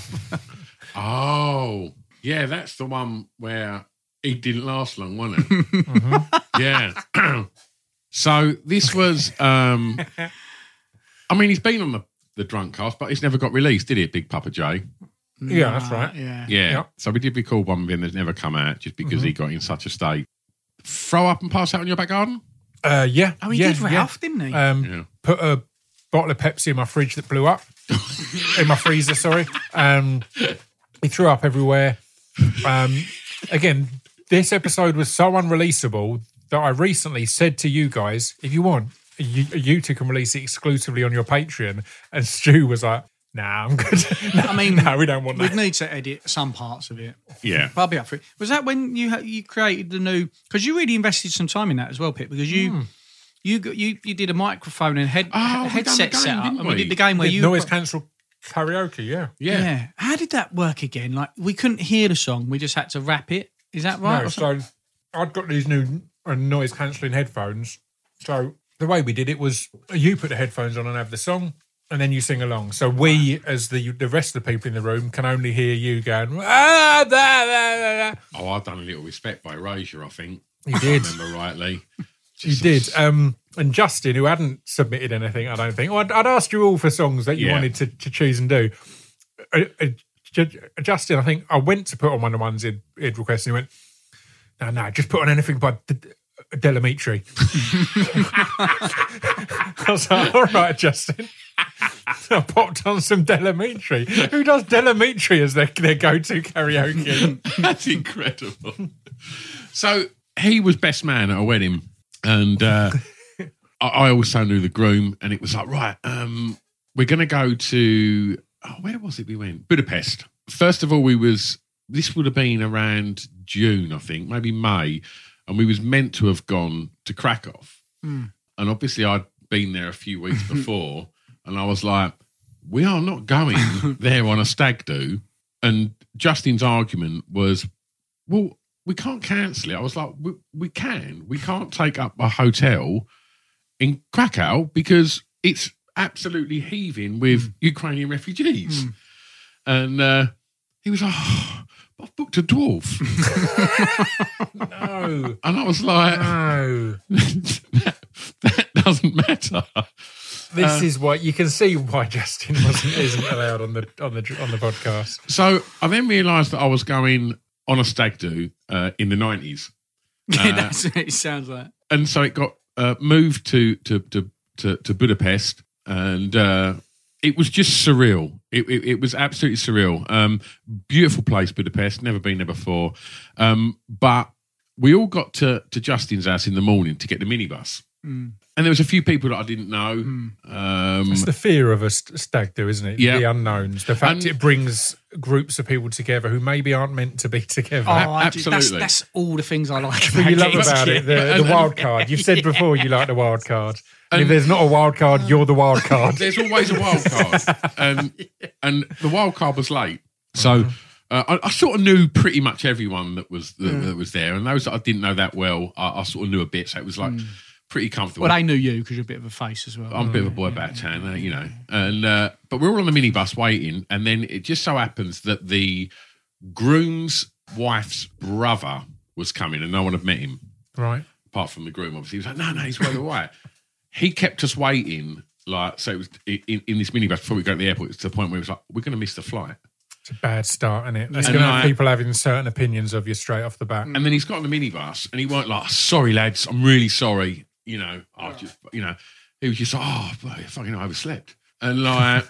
Oh, yeah, that's the one where it didn't last long, wasn't it? mm-hmm. Yeah. So this was, um, I mean, he's been on the, the Drunk Cast, but he's never got released, did it, Big Papa J? Yeah, that's right. Yeah. Yeah. Yep. So we did record one with him that's never come out just because mm-hmm. he got in such a state. Throw up and pass out in your back garden? Uh, yeah. Oh, he yeah, did Ralph, yeah. didn't he? Um, yeah. Put a bottle of Pepsi in my fridge that blew up. In my freezer, sorry. Um, he threw up everywhere. Um, again, this episode was so unreleasable that I recently said to you guys, if you want, you, you two can release it exclusively on your Patreon. And Stu was like, nah, I'm good. no, I mean, no, we don't want that. We'd need to edit some parts of it. Yeah. But I'll be up for it. Was that when you you created the new... Because you really invested some time in that as well, Pip, because you... Mm. You, you you did a microphone and head, oh, headset game, setup, and we? we did the game where you noise cancel karaoke. Yeah. yeah, yeah. How did that work again? Like we couldn't hear the song, we just had to rap it. Is that right? No, so I'd got these new uh, noise cancelling headphones. So the way we did it was you put the headphones on and have the song. and then you sing along. So we, as the the rest of the people in the room, can only hear you going, ah, blah, blah, blah, blah. Oh, I've done a little Respect by Erasure, I think. You If did. I remember rightly. You Just did. sort of- Um, and Justin, who hadn't submitted anything, I don't think. Well, I'd, I'd asked you all for songs that you Yeah. wanted to, to choose and do. Uh, uh, J- Justin, I think I went to put on one of the ones he'd, he'd requested, and he went, no, no, just put on anything by D- D- Delamitri. I was like, all right, Justin. So I popped on some Delamitri. Who does Delamitri as their, their go-to karaoke? That's incredible. So he was best man at a wedding, and uh, I, I also knew the groom, and it was like, right, um, we're going to go to, oh, where was it we went? Budapest. First of all, we was, this would have been around June, I think, maybe May, and we was meant to have gone to Krakow. Mm. And obviously I'd been there a few weeks before, and I was like, we are not going there on a stag do. And Justin's argument was, well, we can't cancel it. I was like, we, we can. We can't take up a hotel in Krakow because it's absolutely heaving with Mm. Ukrainian refugees. Mm. And uh, he was like, oh, I've booked a dwarf. No. And I was like, No. that, that doesn't matter. This Uh, is why you can see why Justin wasn't isn't allowed on the on the on the podcast. So I then realised that I was going on a stag do uh, in the nineties. Yeah, that's what it sounds like. And so it got uh, moved to, to, to, to, to Budapest, and uh, it was just surreal. It, it, it was absolutely surreal. Um, beautiful place, Budapest. Never been there before. Um, but we all got to, to Justin's house in the morning to get the minibus. Mm. And there was a few people that I didn't know. Mm. Um, It's the fear of a st- stag do, isn't it? Yeah. The unknowns. The fact And- it brings groups of people together who maybe aren't meant to be together. Oh, I do- absolutely. That's, that's all the things I like But about you love gigs. about it, the, And- the wild card. You've said before you like the wild card. And, if And- there's not a wild card, you're the wild card. There's always a wild card, and and the wild card was late, so uh, I, I sort of knew pretty much everyone that was that, that was there, and those that I didn't know that well, I, I sort of knew a bit, so it was like pretty comfortable. Well, they knew you because you're a bit of a face as well. I'm a bit of a boy about town, uh, you know, and uh, but we were all on the minibus waiting, and then it just so happens that the groom's wife's brother was coming, and no one had met him. Right. Apart from the groom, obviously. He was like, no, no, he's well all right. He kept us waiting, like, so it was in, in this minibus before we go to the airport. It's to the point where it was like, we're going to miss the flight. It's a bad start, isn't it? That's And going to have I- people having certain opinions of you straight off the bat. And then he's got on the minibus and he weren't like, sorry, lads, I'm really sorry. You know, I just, you know, he was just like, oh, boy, I fucking overslept. And like,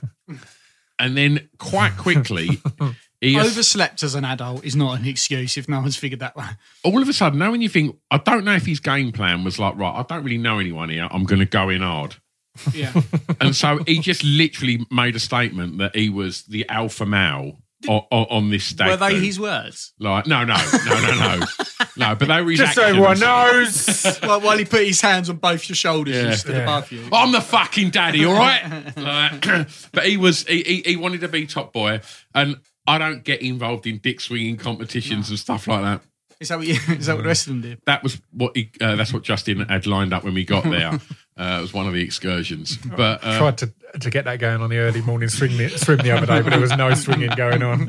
and then quite quickly, he Overslept as an adult is not an excuse if no one's figured that one. all of a sudden, now when you think, I don't know if his game plan was like, right, I don't really know anyone here, I'm going to go in hard. Yeah. And so he just literally made a statement that he was the alpha male on, on, on this stag. Were they do. his words? Like, no, no, no, no, no. No, but they were his Just so actions. everyone knows. Well, while he put his hands on both your shoulders Yeah. and stood Yeah. above you. I'm the fucking daddy, all right? Like, but he was, he, he, he wanted to be top boy. And I don't get involved in dick swinging competitions and stuff like that. Is that what, you, is that what the rest of them did? That was what he, uh, that's what Justin had lined up when we got there. Uh, it was one of the excursions. But uh, Tried to to get that going on the early morning swing the, swim the other day, but there was no swinging going on.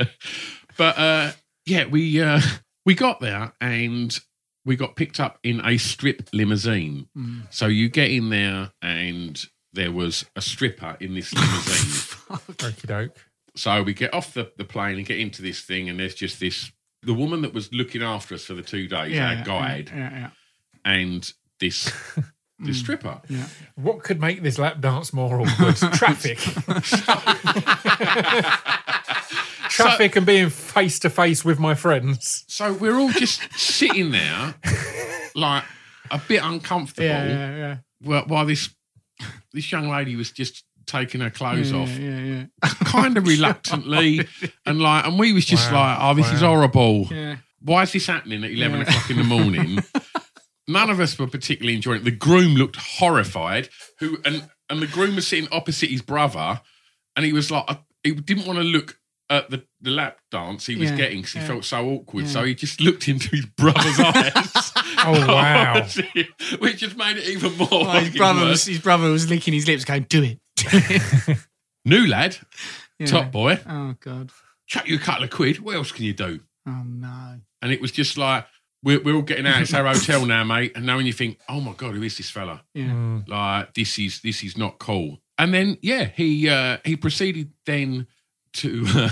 But uh, yeah, we uh, we got there and we got picked up in a strip limousine. Mm. So you get in there and there was a stripper in this limousine. Okie doke. So we get off the, the plane and get into this thing, and there's just this the woman that was looking after us for the two days, our guide, Yeah, yeah. and this this stripper. yeah. What could make this lap dance more awkward? Traffic. Traffic and being face to face with my friends. So we're all just sitting there, like a bit uncomfortable, Yeah, yeah, yeah. while, while this this young lady was just taking her clothes Yeah, off, yeah, yeah. kind of reluctantly, and like, and we was just Wow, like, "Oh, this is wow. horrible. Yeah. Why is this happening at eleven Yeah. o'clock in the morning?" None of us were particularly enjoying it. The groom looked horrified. Who and and the groom was sitting opposite his brother, and he was like, he didn't want to look at the, the lap dance he was Yeah, getting because he yeah. felt so awkward. Yeah. So he just looked into his brother's eyes. Oh, wow. Which just made it even more. Well, his fucking brother worse. was his brother was licking his lips, going, "Do it, New lad, Yeah. top boy, Oh God. chuck you a couple of quid. What else can you do? Oh no. And it was just like, we're, we're all getting out. It's our hotel now, mate. And now when you think, oh my God, who is this fella? Yeah. Like, this is this is not cool. And then, yeah, he uh, he proceeded then to, uh,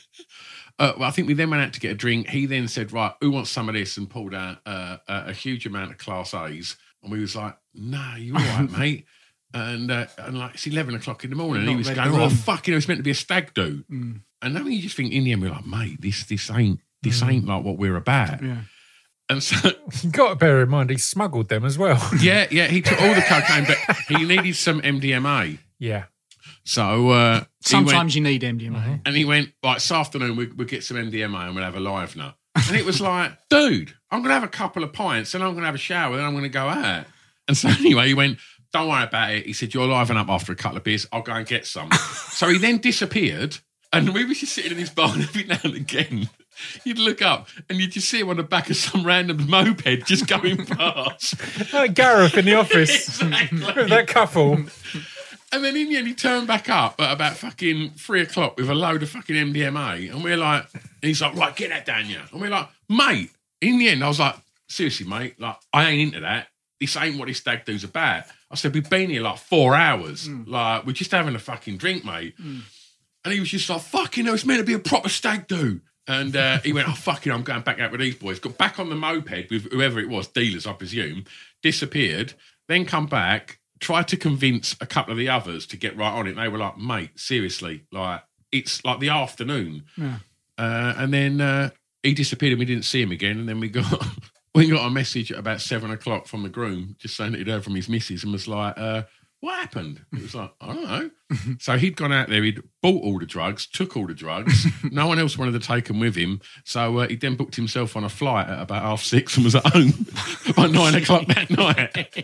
uh, well, I think we then went out to get a drink. He then said, right, who wants some of this? And pulled out uh, a, a huge amount of Class A's. And we was like, nah, you all right, mate? And uh, and like, it's eleven o'clock in the morning. And he Not was ready going, to oh, run. fucking, it's meant to be a stag do. Mm. And then you just think, in the end, we're like, mate, this this ain't, this ain't like what we're about. Yeah. And so, You got to bear in mind he smuggled them as well. yeah, yeah, he took all the cocaine, but he needed some M D M A. Yeah. So uh, he went, Sometimes you need M D M A. and he went, like, this afternoon we, we'll get some M D M A and we'll have a live nut. And it was like, dude, I'm going to have a couple of pints and I'm going to have a shower and I'm going to go out. And so anyway, he went, don't worry about it. He said, you're liven up after a couple of beers. I'll go and get some. So he then disappeared and we were just sitting in his bar and every now and again you'd look up and you'd just see him on the back of some random moped just going past. Like Gareth in the office. Exactly. With that couple. And then in the end, he turned back up at about fucking three o'clock with a load of fucking M D M A. And we're like, and he's like, right, get that down you. And we're like, mate, in the end, I was like, seriously, mate, like, I ain't into that. This ain't what this stag do's about. I said, we've been here like four hours. Mm. Like, we're just having a fucking drink, mate. Mm. And he was just like, fucking hell, it's meant to be a proper stag do. And uh, he went, oh, fucking, I'm going back out with these boys. Got back on the moped with whoever it was, dealers, I presume, disappeared, then come back, tried to convince a couple of the others to get right on it. They were like, mate, seriously, like, it's like the afternoon. Yeah. Uh, and then uh, he disappeared and we didn't see him again. And then we got we got a message at about seven o'clock from the groom just saying that he'd heard from his missus and was like, uh, what happened? It was like, I don't know. So he'd gone out there, he'd bought all the drugs, took all the drugs. No one else wanted to take them with him. So uh, he then booked himself on a flight at about half six and was at home by nine o'clock that night.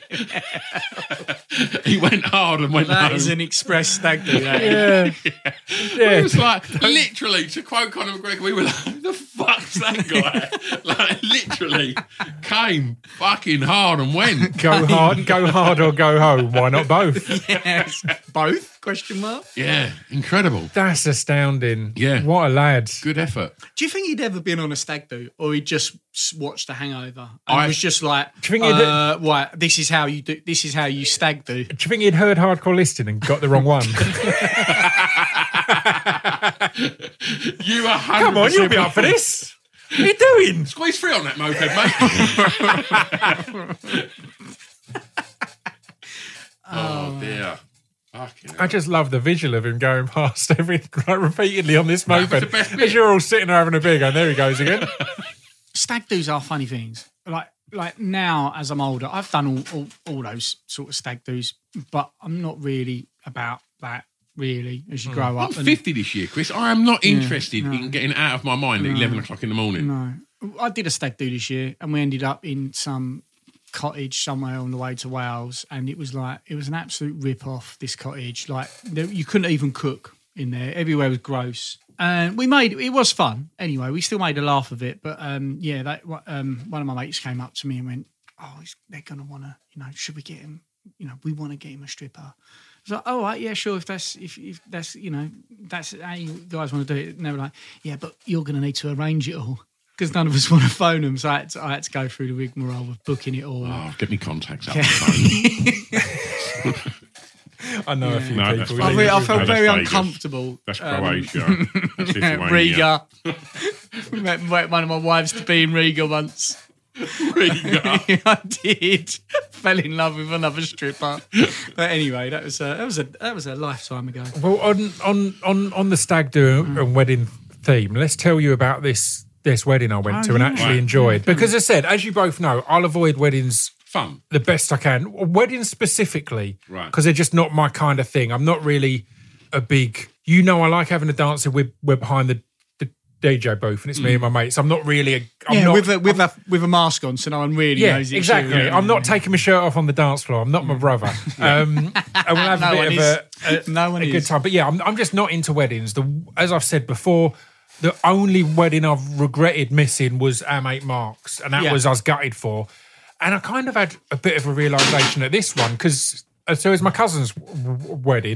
He went hard and went That home. is an express stag do. that. Yeah. yeah. Yeah. It was like, literally, to quote Conor McGregor, we were like, who the fuck's that guy? Like, literally came fucking hard and went. Go hard, go hard or go home. Why not both? Yes. Both? Question mark. Yeah, incredible. That's astounding. Yeah. What a lad. Good effort. Do you think he'd ever been on a stag do, or he just s- watched The Hangover and I- was just like, Do you think he'd- uh, "What? This is how you do. This is how you stag do." Do you think he'd heard hardcore listening and got the wrong one? You are Come on, you'll be up for this. What are you doing? Squeeze free on that moped, mate. Oh, dear. Fucking hell. I just love the visual of him going past everything like, repeatedly on this That moped. was the best bit. As you're all sitting there having a beer going, there he goes again. Stag do's are funny things. Like like now, as I'm older, I've done all, all, all those sort of stag do's, but I'm not really about that. Really, as you grow I'm up. and- fifty this year, Chris. I am not interested in getting out of my mind at eleven o'clock in the morning. No, I did a stag do this year, and we ended up in some cottage somewhere on the way to Wales, and it was like it was an absolute rip off. This cottage, like there, you couldn't even cook in there. Everywhere was gross, and we made it was fun. Anyway, we still made a laugh of it. But um, yeah, that um, one of my mates came up to me and went, "Oh, he's, they're gonna want to, you know, should we get him? You know, we want to get him a stripper." I was like, "Oh, right, yeah, sure. If that's if, if that's you know that's how you guys want to do it." And they were like, "Yeah, but you're going to need to arrange it all." Because none of us want to phone them, so I had to, I had to go through the rigmarole of booking it all. Oh, get me contacts out the phone. I know a few No, that's people. I, fine. re- I No, felt that's very Vegas. uncomfortable. That's Um, Croatia. That's Lithuania. Riga. We met, met one of my wives to be in Riga once. Riga. I did. Fell in love with another stripper. But anyway, that was a, that was a that was a lifetime ago. Well, on on on on the stag do and wedding theme, let's tell you about this this wedding I went Oh, to and yeah. actually Right. enjoyed. Because as I said, as you both know, I'll avoid weddings Fun. the best I can. Weddings specifically, Right. because they're just not my kind of thing. I'm not really a big, you know, I like having a dancer with we're behind the, the D J booth and it's me and my mates. I'm not really a, I'm yeah, not, with a with a with a mask on, so no one really yeah, knows it's exactly. you. I'm not taking my shirt off on the dance floor. I'm not my brother. Um, and we'll have No a one bit is. of a, a, No one a good is. time. But yeah, I'm, I'm just not into weddings. The as I've said before, the only wedding I've regretted missing was our mate Mark's, and that Yeah. was I was gutted for. And I kind of had a bit of a realisation at this one because so it was my cousin's w- w- wedding,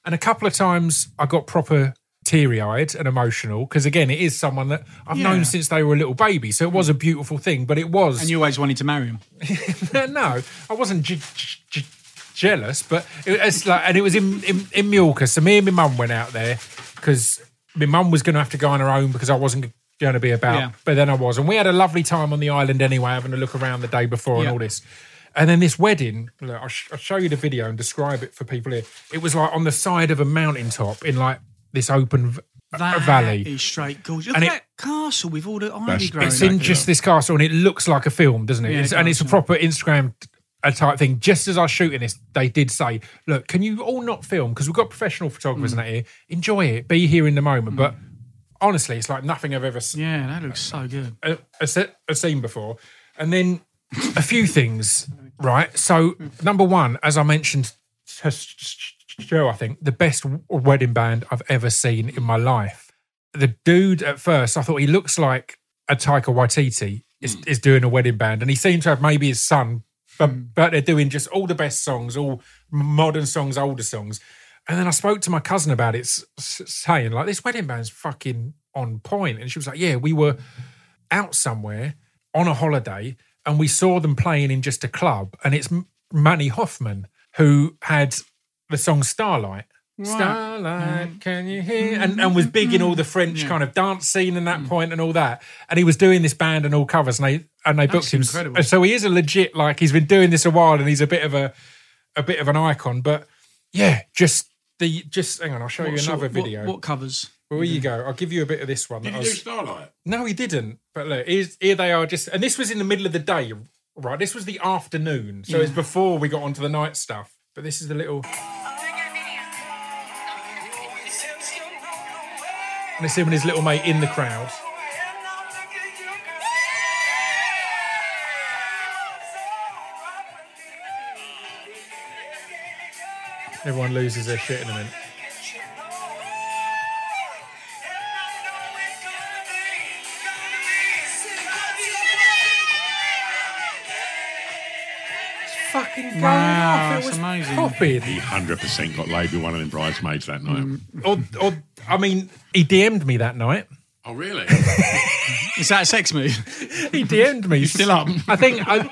And a couple of times I got proper teary-eyed and emotional because, again, it is someone that I've Yeah. known since they were a little baby. So it was a beautiful thing, but it was... And you always wanted to marry him. no, I wasn't j- j- j- jealous, but it, it's like, and it was in, in, in Mallorca. So me and my mum went out there because my mum was going to have to go on her own because I wasn't going to be about, Yeah. but then I was. And we had a lovely time on the island anyway, having a look around the day before and Yeah. all this. And then this wedding, look, I'll, sh- I'll show you the video and describe it for people here. It was like on the side of a mountaintop in like this open v- That valley. is straight gorgeous. Look And at it- that castle with all the ivy That's- growing. It's in back just there. this castle and it looks like a film, doesn't it? Yeah, it It's- and does, it's a yeah. proper Instagram uh, type thing. Just as I was shooting this, they did say, look, can you all not film? Because we've got professional photographers Mm. and that here. Enjoy it. Be here in the moment. But honestly, it's like nothing I've ever s- Yeah, that looks so good. a, a, se- a seen before. And then a few things, right? So, number one, as I mentioned to Joe, I think, the best w- wedding band I've ever seen in my life. The dude, at first, I thought he looks like a Taika Waititi is, is doing a wedding band. And he seemed to have maybe his son, but, but they're doing just all the best songs, all modern songs, older songs. And then I spoke to my cousin about it, s- s- saying, like, this wedding band's fucking on point. And she was like, yeah, we were out somewhere on a holiday and we saw them playing in just a club. And it's M- Manny Hoffman who had the song Starlight. Starlight, can you hear? And, and was big in all the French kind of dance scene and that point and all that. And he was doing this band and all covers and they, and they booked him. incredible. So he is a legit, like, he's been doing this a while and he's a bit of a, a bit of an icon. But yeah, just the, just, hang on, I'll show you What another sort- what- video. What, covers? Well, here you go. I'll give you a bit of this one. Did that you I do was- Starlight? no, he didn't. But look, here's, here they are just... And this was in the middle of the day, right? This was the afternoon. So it's before we got onto the night stuff. But this is the little... And it's him and his little mate in the crowd. Everyone loses their shit in a minute. Fucking going Wow, off. It that's was amazing. popping. He one hundred percent got laid with one of them bridesmaids that night. Or, or, I mean, he D M'd me that night. Oh, really? Is that a sex move? He D M'd me. Still up? I think I,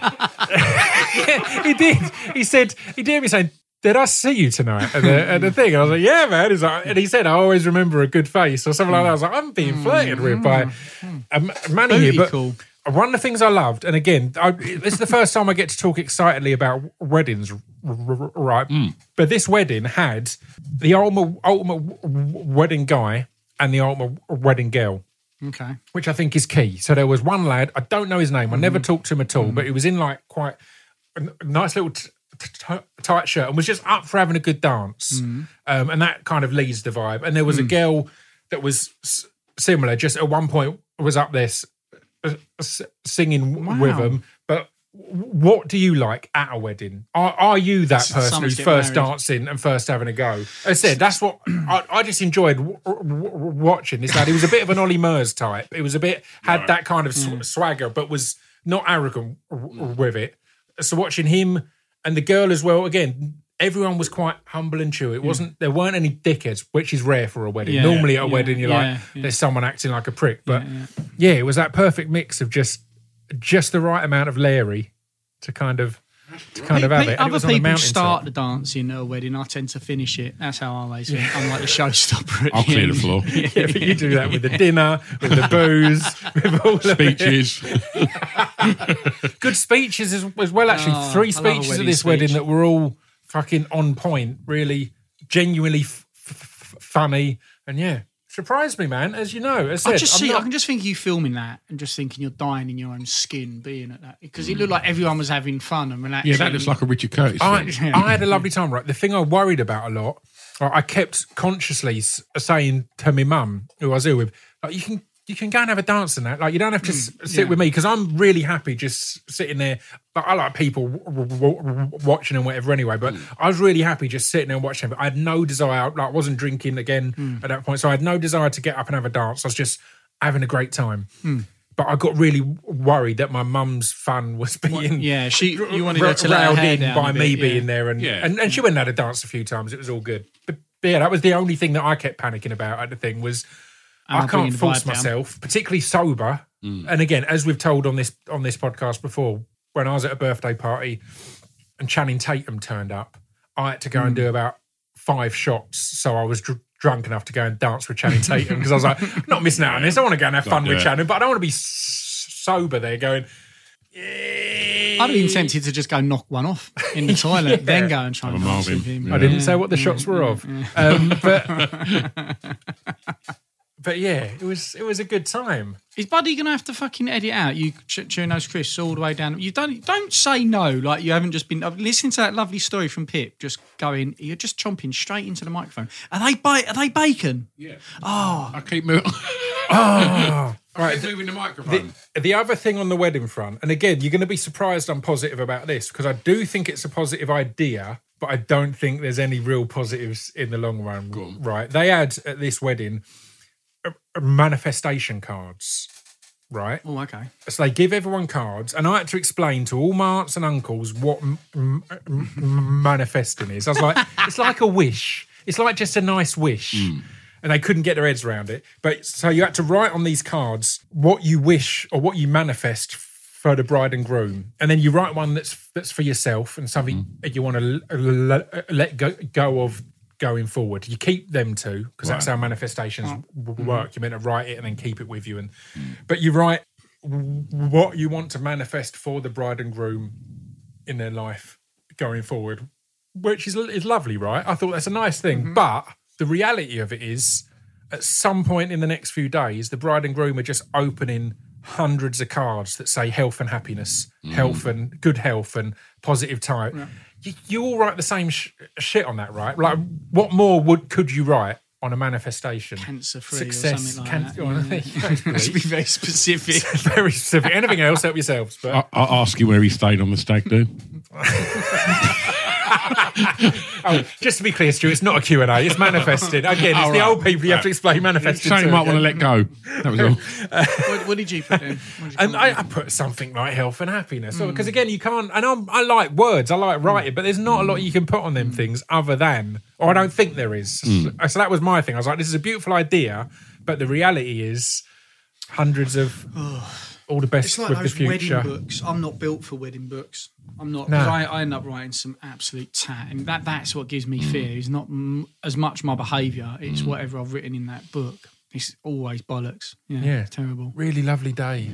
yeah, he did. He said he D M'd me saying, "Did I see you tonight?" At the, at the thing, and I was like, "Yeah, man." He's like, and he said, "I always remember a good face" or something like that. I was like, "I'm being flirted with by a man here." Booty But call. one of the things I loved, and again, I, this is the first time I get to talk excitedly about weddings, r- r- right? But this wedding had the ultimate, ultimate w- wedding guy and the ultimate wedding girl, Okay. which I think is key. So there was one lad, I don't know his name, I never talked to him at all, but he was in like quite a n- nice little t- t- tight shirt and was just up for having a good dance. Um, and that kind of leads the vibe. And there was a girl that was s- similar, just at one point was up there s- s- singing Wow. with them. But w- what do you like at a wedding? Are, are you that person Someone's who's getting first married. dancing and first having a go? As I said, that's what I, I just enjoyed w- w- w- watching this lad. He was a bit of an Ollie Murs type. It was a bit, had that kind of sw- swagger, but was not arrogant w- w- with it. So watching him and the girl as well, again, everyone was quite humble and chill. It wasn't, there weren't any dickheads, which is rare for a wedding. Yeah, Normally at a yeah, wedding, you're yeah, like, yeah. there's someone acting like a prick. But yeah, it was that perfect mix of just just the right amount of Larry to kind of to kind of have Pe- it. And it Other was on a people mountaintop. start the dancing at a wedding. I tend to finish it. That's how I always think. I'm like the showstopper. At I'll the clear end. the floor. Yeah, but you do that with the dinner, with the booze, with all of it. Speeches. Good speeches as, as well, actually. Oh, Three I love a speeches at wedding this wedding speech. that were all fucking on point, really genuinely f- f- funny. And yeah, surprised me, man, as you know. As I I said, just I'm see. not- I can just think of you filming that and just thinking you're dying in your own skin being at that because it looked like everyone was having fun and relaxing. Yeah, that looks like a Richard Curtis I, film. I had a lovely time, right? The thing I worried about a lot, right, I kept consciously s- saying to my mum, who I was ill with, like, you can you can go and have a dance and that. Like, you don't have to s- sit yeah. with me because I'm really happy just sitting there. But I like people w- w- w- watching and whatever anyway. But I was really happy just sitting there and watching. But I had no desire, like, I wasn't drinking again at that point. So I had no desire to get up and have a dance. I was just having a great time. But I got really worried that my mum's fun was being yeah, she. You wanted r- her to let her railed hair in down by a bit, me yeah. being there, and, Yeah. and and she went and had a dance a few times. It was all good. But yeah, that was the only thing that I kept panicking about at the thing was Am I I bringing can't the force vibe down? myself, particularly sober. Mm. And again, as we've told on this on this podcast before, when I was at a birthday party and Channing Tatum turned up, I had to go and Mm. do about five shots. So I was dr- drunk enough to go and dance with Channing Tatum because I was like, I'm not missing out on this. I want to go and have fun Like, with yeah. Channing, but I don't want to be s- sober there going, yeah. I'd have been tempted to just go knock one off in the toilet, Yeah. then go and try and Have a dance Marvin. with him. Yeah. I didn't Yeah. say what the shots were of. Um, but but yeah, it was it was a good time. Is Buddy going to have to fucking edit out you ch- chewing those crisps all the way down? You don't don't say no like you haven't just been listening to that lovely story from Pip. Just going, you're just chomping straight into the microphone. Are they ba- Are they bacon? Yeah. Oh, I keep moving. Oh, I right. keep moving the microphone. The, the other thing on the wedding front, and again, you're going to be surprised I'm positive about this because I do think it's a positive idea, but I don't think there's any real positives in the long run. Go on. Right? They had at this wedding uh, uh, manifestation cards. Right? oh, okay. So they give everyone cards, and I had to explain to all my aunts and uncles what m- m- m- manifesting is. I was like, it's like a wish. It's like just a nice wish. And they couldn't get their heads around it. But so you had to write on these cards what you wish or what you manifest for the bride and groom, and then you write one that's that's for yourself and something that you want to l- l- let go, go of going forward. You keep them two because that's Right. how manifestations w- work. You're meant to write it and then keep it with you. And but you write w- what you want to manifest for the bride and groom in their life going forward, which is is lovely, right? I thought that's a nice thing, but the reality of it is, at some point in the next few days, the bride and groom are just opening hundreds of cards that say health and happiness, health and good health and positive time. You, you all write the same sh- shit on that, right? Like, what more would could you write on a manifestation? Cancer free Success, or something like can- that. oh, Yeah. there you go, Must be very specific. Very specific. Anything else, help yourselves. But I, I'll ask you where he stayed on the stag do. oh, just to be clear, Stu, it's not a Q and A. It's manifested. Again, it's Oh, the right. old people you have to explain manifested Something to. you might want to let go. That was all. what, what did you put in? What did you And put I, in? I put something like health and happiness because again, you can't. And I'm, I like words, I like writing, but there's not a lot you can put on them things other than, or I don't think there is. So that was my thing. I was like, this is a beautiful idea, but the reality is hundreds of all the best It's like with the those future. wedding books. I'm not built for wedding books. I'm not. No. 'cause I, I end up writing some absolute tat, and that that's what gives me fear. Is not m- as much my behaviour. It's whatever I've written in that book. It's always bollocks. Yeah, Yeah. terrible. Really lovely day.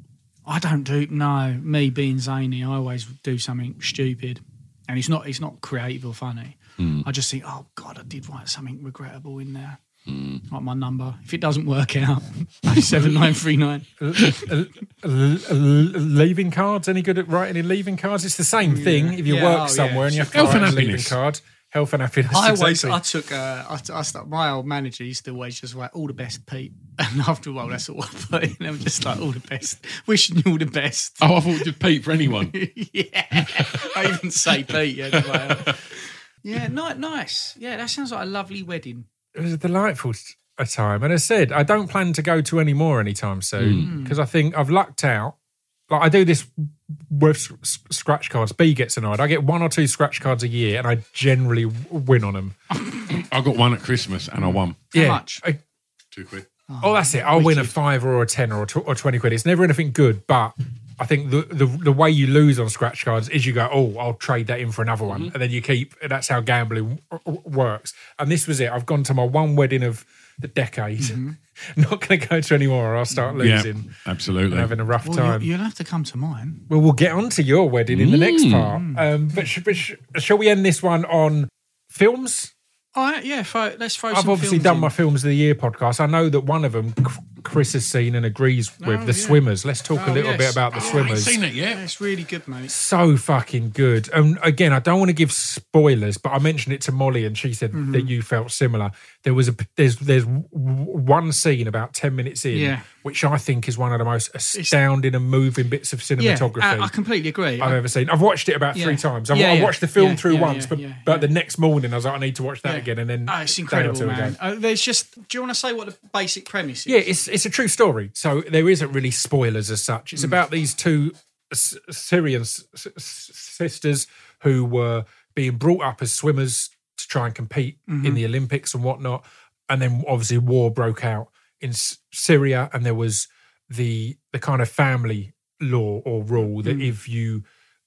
I don't do no. Me being zany, I always do something stupid, and it's not. It's not creative or funny. I just think, oh God, I did write something regrettable in there. Like my number. If it doesn't work out, seven nine three nine. L- l- l- l- leaving cards? Any good at writing in leaving cards? It's the same thing. If you Yeah, work oh, somewhere yeah. and you have to Health write and a leaving happiness. card, health and happiness. I always, exactly. I took, uh, I, I started, my old manager used to always just write all the best, Pete. And after a while, that's all I put in. I'm just like, all the best. Wishing you all the best. Oh, I thought just Pete for anyone. yeah. I even say Pete. Yeah, anyway. yeah ni- nice. Yeah, that sounds like a lovely wedding. It was a delightful s- a time. And as I said, I don't plan to go to any more anytime soon because I think I've lucked out. Like I do this with s- s- scratch cards. B gets annoyed. I get one or two scratch cards a year and I generally w- win on them. I got one at Christmas and I won. How much? I- Two quid. oh, that's it. I'll win a five or a ten or a tw- or twenty quid. It's never anything good, but I think the, the the way you lose on scratch cards is you go, oh, I'll trade that in for another one, and then you keep. That's how gambling w- w- works. And this was it. I've gone to my one wedding of the decade. Not going to go to any more, or I'll start losing Yeah, absolutely. and having a rough Well, time. you, you'll have to come to mine. Well, we'll get on to your wedding in the next part. Um, but, sh- but sh- shall we end this one on films? All right, yeah, throw, let's throw I've some obviously films done in. my Films of the Year podcast. I know that one of them C- Chris has seen and agrees with, Oh, The yeah. Swimmers. Let's talk a Oh, little yes. bit about The Oh, I ain't Swimmers. seen it Yeah, yet. it's really good, mate. So fucking good. And again, I don't want to give spoilers, but I mentioned it to Molly and she said Mm-hmm. that you felt similar. There was a there's there's w- one scene about ten minutes in, Yeah. which I think is one of the most astounding and moving bits of Yeah, cinematography I, I completely agree. I've I- ever seen. I've watched it about Yeah. three times. I've, Yeah, I yeah. watched the film Yeah, through yeah, once, yeah, but yeah, but yeah. the next morning I was like, I need to watch that Yeah. again, and then Oh, it's day or incredible, two ago. man. Uh, there's just. Do you want to say what the basic premise is? Yeah, it's it's a true story. So there isn't really spoilers as such. Mm. It's about these two S- Syrian s- s- sisters who were being brought up as swimmers to try and compete in the Olympics and whatnot. And then obviously war broke out in S- Syria, and there was the the kind of family law or rule that Mm. if you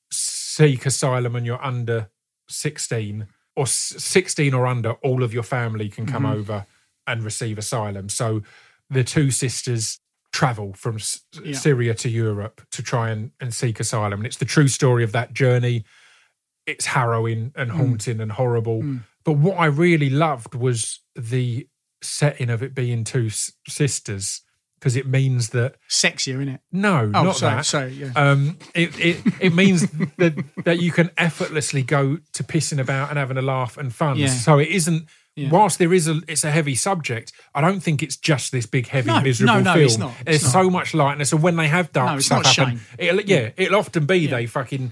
seek asylum and you're under sixteen or s- sixteen or under, all of your family can come Mm-hmm. over and receive asylum. So the two sisters travel from S- Yeah. Syria to Europe to try and, and seek asylum. And it's the true story of that journey. It's harrowing and haunting and horrible. Mm. But what I really loved was the setting of it being two s- sisters, because it means that, Sexier, innit? no, Oh, not sorry, that. sorry, yeah. Um, it, it, it means that, that you can effortlessly go to pissing about and having a laugh and fun. Yeah. So it isn't, Yeah. whilst there is a, it's a heavy subject, I don't think it's just this big, heavy, No, miserable no, no, film. it's not, it's There's not. so much lightness. And when they have dark No, it's stuff not happen, shame. it'll, yeah, it'll often be they fucking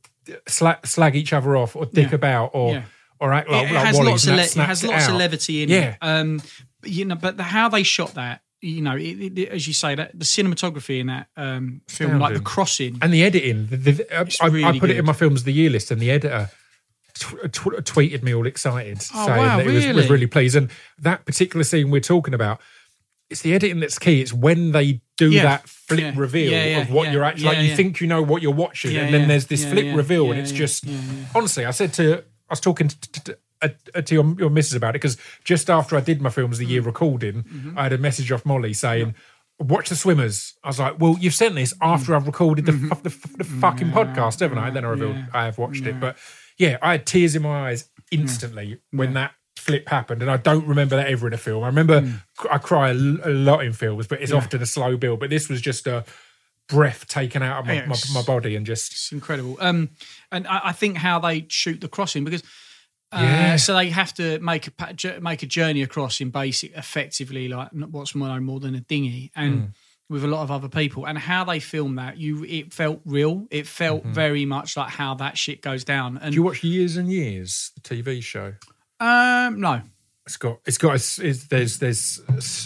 slag, slag each other off or dick Yeah. about or Yeah. or act like, it, it like has Wally's lots of and le- that it has snaps lots of out. levity in Yeah. it. Um, but, you know, but the, how they shot that, you know, it, it, as you say, that the cinematography in that um, film, like the Astounding. crossing, And the editing, the, the, uh, I, I really put it in good. my films of the year list, and the editor tw- tw- tweeted me all excited, Oh, saying wow, that he was, was really? really pleased. And that particular scene we're talking about, it's the editing that's key. It's when they do Yeah. that flip Yeah. reveal Yeah, yeah, of what yeah. you're actually Yeah, like. You yeah. think you know what you're watching, Yeah, and then yeah. there's this Yeah, flip yeah. reveal, Yeah, and it's yeah. just Yeah, yeah. honestly, I said to I was talking to. to, to uh, to your, your missus about it, because just after I did my films of the year Mm. recording, Mm-hmm. I had a message off Molly saying, watch The Swimmers. I was like, well, you've sent this after I've recorded the, Mm-hmm. f- the, f- the fucking podcast, haven't I? Then I revealed Yeah. I have watched it. But yeah, I had tears in my eyes instantly when that flip happened. And I don't remember that ever in a film. I remember Mm. I cry a, l- a lot in films, but it's often a slow build. But this was just a breath taken out of my, my, Yes. my body and just, it's incredible. Um, and I, I think how they shoot the crossing, because uh, Yeah. so they have to make a pa- jour- make a journey across in basic, effectively like n- what's more more than a dinghy, and Hmm. with a lot of other people. And how they film that, you it felt real. It felt very much like how that shit goes down. And do you watch Years and Years, the T V show? um, no, It's got, it's got, it's, it's, there's, there's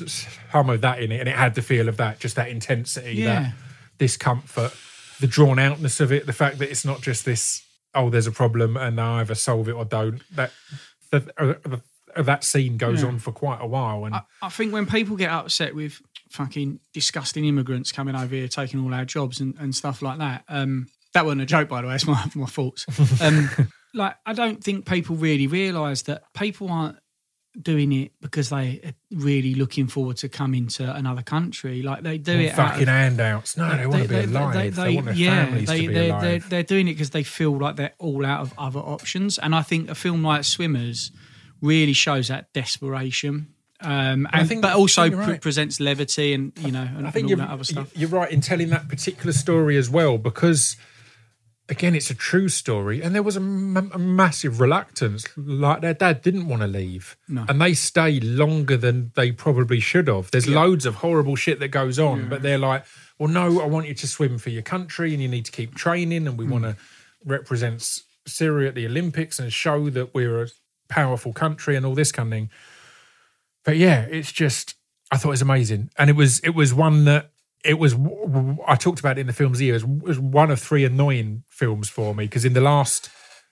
some of that in it, and it had the feel of that, just that intensity, Yeah. that discomfort, the drawn outness of it, the fact that it's not just this, oh, there's a problem and I either solve it or don't. That that, uh, that scene goes Yeah. on for quite a while, and I, I think when people get upset with fucking disgusting immigrants coming over here taking all our jobs and, and stuff like that, um, that wasn't a joke, by the way. It's my my faults. Um, like, I don't think people really realise that people aren't doing it because they are really looking forward to coming to another country. Like, they do it out fucking of, handouts. No, they, want to be alive. They, want their yeah, families they, to be they're, alive. They're, they're doing it because they feel like they're all out of other options. And I think a film like Swimmers really shows that desperation. Um, I and, think- but also I think you're pre- right. presents levity and, you know, and, I think and all you're, that other stuff. you're right in telling that particular story as well, because again, it's a true story, and there was a, m- a massive reluctance. Like, their dad didn't want to leave, No. and they stayed longer than they probably should have. There's loads of horrible shit that goes on, but they're like, well, no, I want you to swim for your country, and you need to keep training, and we Hmm. want to represent S- Syria at the Olympics and show that we're a powerful country and all this kind of thing. But yeah, it's just, I thought it was amazing, and it was it was one that it was. I talked about it in the films here. It was, it was one of three annoying films for me, because in the last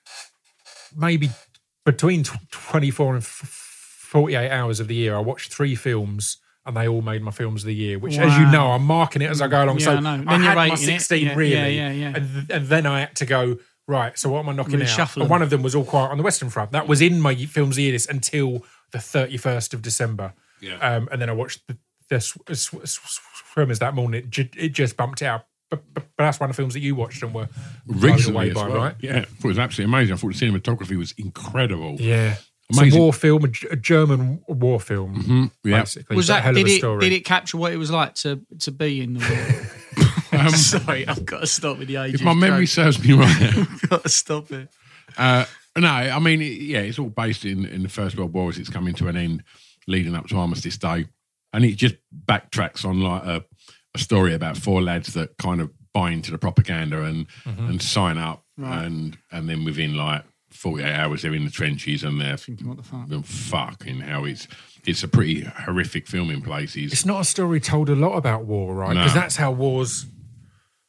maybe between tw- twenty-four and forty-eight hours of the year, I watched three films, and they all made my films of the year. Which, as you Wow. know, I'm marking it as I go along. Yeah, so I know. Then I you're had my rating it. sixteen Yeah, really, yeah, yeah, yeah. And, th- and then I had to go. Right, so what am I knocking out? Reshuffle And them. one of them was All Quiet on the Western Front. That was in my films of the year list until the thirty-first of December. Yeah. Um, and then I watched the, the sw- sw- sw- Swimmers that morning. It, ju- it just bumped it out. But, but, but that's one of the films that you watched and were blown Recently away as by, well. right? Yeah, I thought it was absolutely amazing. I thought the cinematography was incredible. Yeah. It's Amazing. a war film, a, G- a German war film, Mm-hmm. Yeah. basically. Was But a that, hell of did a it, story. did it capture what it was like to, to be in the war? Um, Sorry, I've got to stop with the ages. if my memory serves me right. I've got to stop it. Uh, no, I mean, it- yeah, it's all based in, in the First World War as it's coming to an end, leading up to Armistice Day. And it just backtracks on like a, a story about four lads that kind of buy into the propaganda and, and sign up. And and then within like forty-eight hours, they're in the trenches and they're Thinking, what the fuck? and fucking hell, it's it's a pretty horrific film in places. It's not a story told a lot about war, right? No. Because that's how wars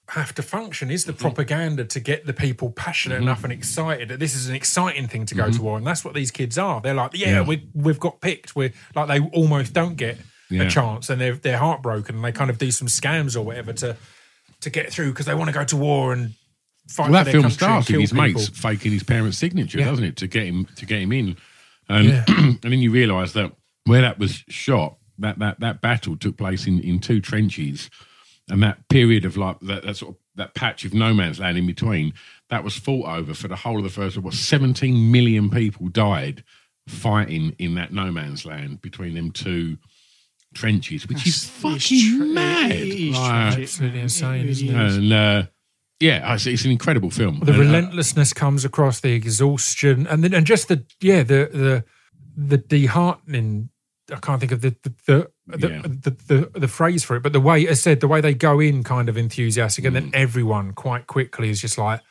have to function is the propaganda to get the people passionate mm-hmm. enough and excited that this is an exciting thing to go mm-hmm. to war. And that's what these kids are. They're like, yeah, yeah. We, we've got picked. We're like, they almost don't get yeah. a chance and they're, they're heartbroken and they kind of do some scams or whatever to, to get through because they want to go to war and fight well, for that their film country starts with his people. mates faking his parents' signature, Yeah. doesn't it, to get him to get him in, and Yeah. and then you realise that where that was shot, that that that battle took place in, in two trenches, and that period of like that, that sort of that patch of no man's land in between, that was fought over for the whole of the First World War. seventeen million people died fighting in that no man's land between them two trenches, which is fucking tra- mad. it is Like, tragic. Absolutely It insane, really isn't it? is. and uh, yeah, it's, it's an incredible film. The And, uh, relentlessness comes across, the exhaustion, and then and just the yeah the the the disheartening. I can't think of the the the, the, Yeah. the, the the phrase for it, but the way, as I said, the way they go in kind of enthusiastic, and Mm. then everyone quite quickly is just like,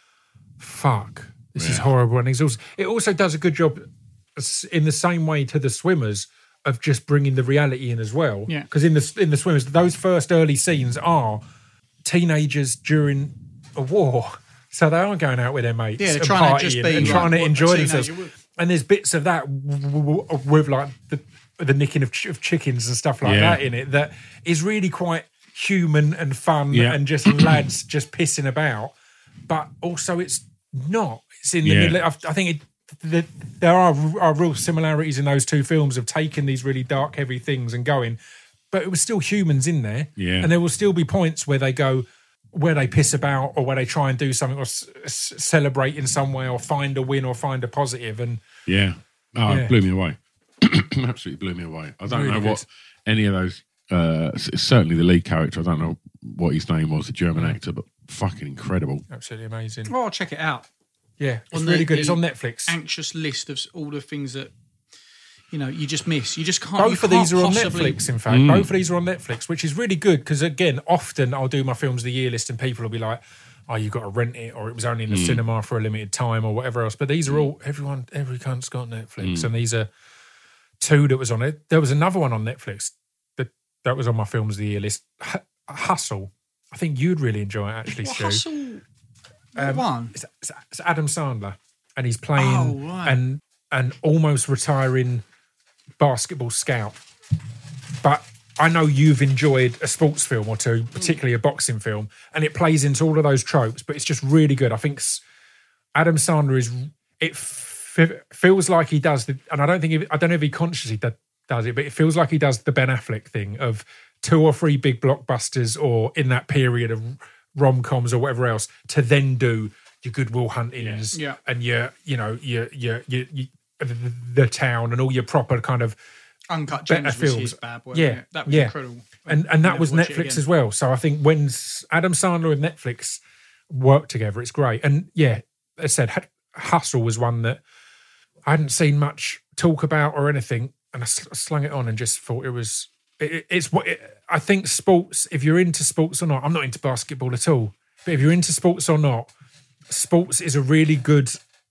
"Fuck, this is Yeah. horrible," and exhausting. It also does a good job in the same way to the swimmers of just bringing the reality in as well. Yeah. Because in the in the swimmers, those first early scenes are teenagers during a war. So they are going out with their mates Yeah, they're and trying to just partying be and like trying to what a enjoy teenager themselves. would. And there's bits of that w- w- with like the, the nicking of, ch- of chickens and stuff like Yeah. that in it that is really quite human and fun Yeah. and just lads just pissing about. But also it's not. It's in the Yeah. middle. I, I think it, the, there are, are real similarities in those two films of taking these really dark, heavy things and going, but it was still humans in there. Yeah. And there will still be points where they go, where they piss about or where they try and do something or s- s- celebrate in some way or find a win or find a positive. And Yeah. Oh, Yeah. it blew me away. Absolutely blew me away. I don't Really know what good. any of those, uh, s- certainly the lead character, I don't know what his name was, the German Mm. actor, but fucking incredible. absolutely amazing. Oh, I'll check it out. Yeah, it's On really the- good. It's the on Netflix. Anxious list of all the things that you know you just miss. You just can't. you Both of these can't are on possibly- Netflix, in fact. Both of these are on Netflix, which is really good because, again, often I'll do my films of the year list and people will be like, oh, you've got to rent it or it was only in the cinema for a limited time or whatever else. But these are all, everyone, every cunt's got Netflix. And these are two that was on it. There was another one on Netflix that, that was on my films of the year list. H- Hustle. I think you'd really enjoy it, actually, What Stu. hustle? What Um, one? It's, it's, it's Adam Sandler, and he's playing Oh, right. an an almost retiring basketball scout. But I know you've enjoyed a sports film or two, particularly a boxing film, and it plays into all of those tropes. But it's just really good. I think s- Adam Sandler is. It f- feels like he does the, and I don't think he, I don't know if he consciously do, does it, but it feels like he does the Ben Affleck thing of two or three big blockbusters, or in that period of rom-coms or whatever else, to then do your Good Will Huntings Yeah. and your, you know, your, your, your, your the, the Town and all your proper kind of Uncut better Gems was films. his bad work. Yeah, That was yeah. incredible. and and that Never was watch it Netflix again. as well. So I think when S- Adam Sandler and Netflix work together, it's great. And yeah, as I said, H- Hustle was one that I hadn't seen much talk about or anything, and I sl- slung it on and just thought it was. It, it's what it, I think sports. If you're into sports or not, I'm not into basketball at all. But if you're into sports or not, sports is a really good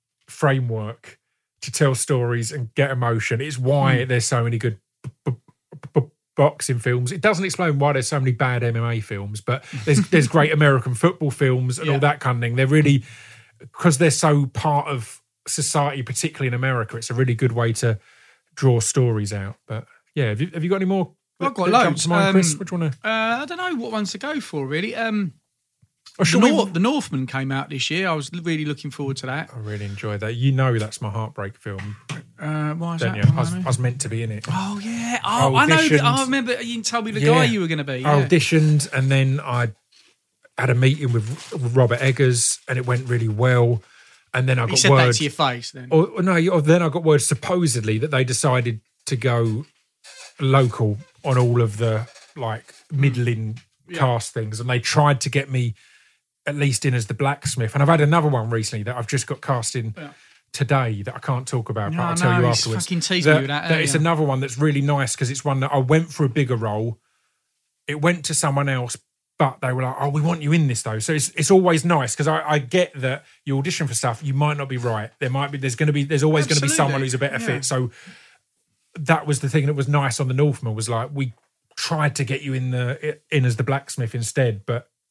framework to tell stories and get emotion. It's why there's so many good b- b- b- boxing films. It doesn't explain why there's so many bad M M A films, but there's there's great American football films and Yeah. all that kind of thing. They're really, because they're so part of society, particularly in America, it's a really good way to draw stories out. But yeah, have you, have you got any more? I've got that jump loads. to mind, Chris? Um, Which one? Uh, I don't know what ones to go for, really. Um, Or the, shall we- Nor- the Northman came out this year. I was really looking forward to that. I really enjoyed that. You know that's my heartbreak film, Uh, why is don't that? you? I was, I was meant to be in it. Oh yeah. Oh, I know. Auditioned. I remember you told me the Yeah. guy you were going to be. I Yeah. auditioned and then I had a meeting with Robert Eggers and it went really well. And then I He got said word. that to your face then. Or, or no, or then I got word supposedly that they decided to go local on all of the like middling cast things, and they tried to get me at least in as the blacksmith. And I've had another one recently that I've just got cast in Yeah. today that I can't talk about, but No, I'll tell no, you he's afterwards. fucking teasing me with that It's earlier. another one that's really nice because it's one that I went for a bigger role. It went to someone else, but they were like, "Oh, we want you in this though." So it's it's always nice because I, I get that you audition for stuff, you might not be right. There might be, there's going to be, there's always going to be someone Absolutely. who's a better Yeah. fit. So that was the thing that was nice on the Northman was like we tried to get you in the in as the blacksmith instead, but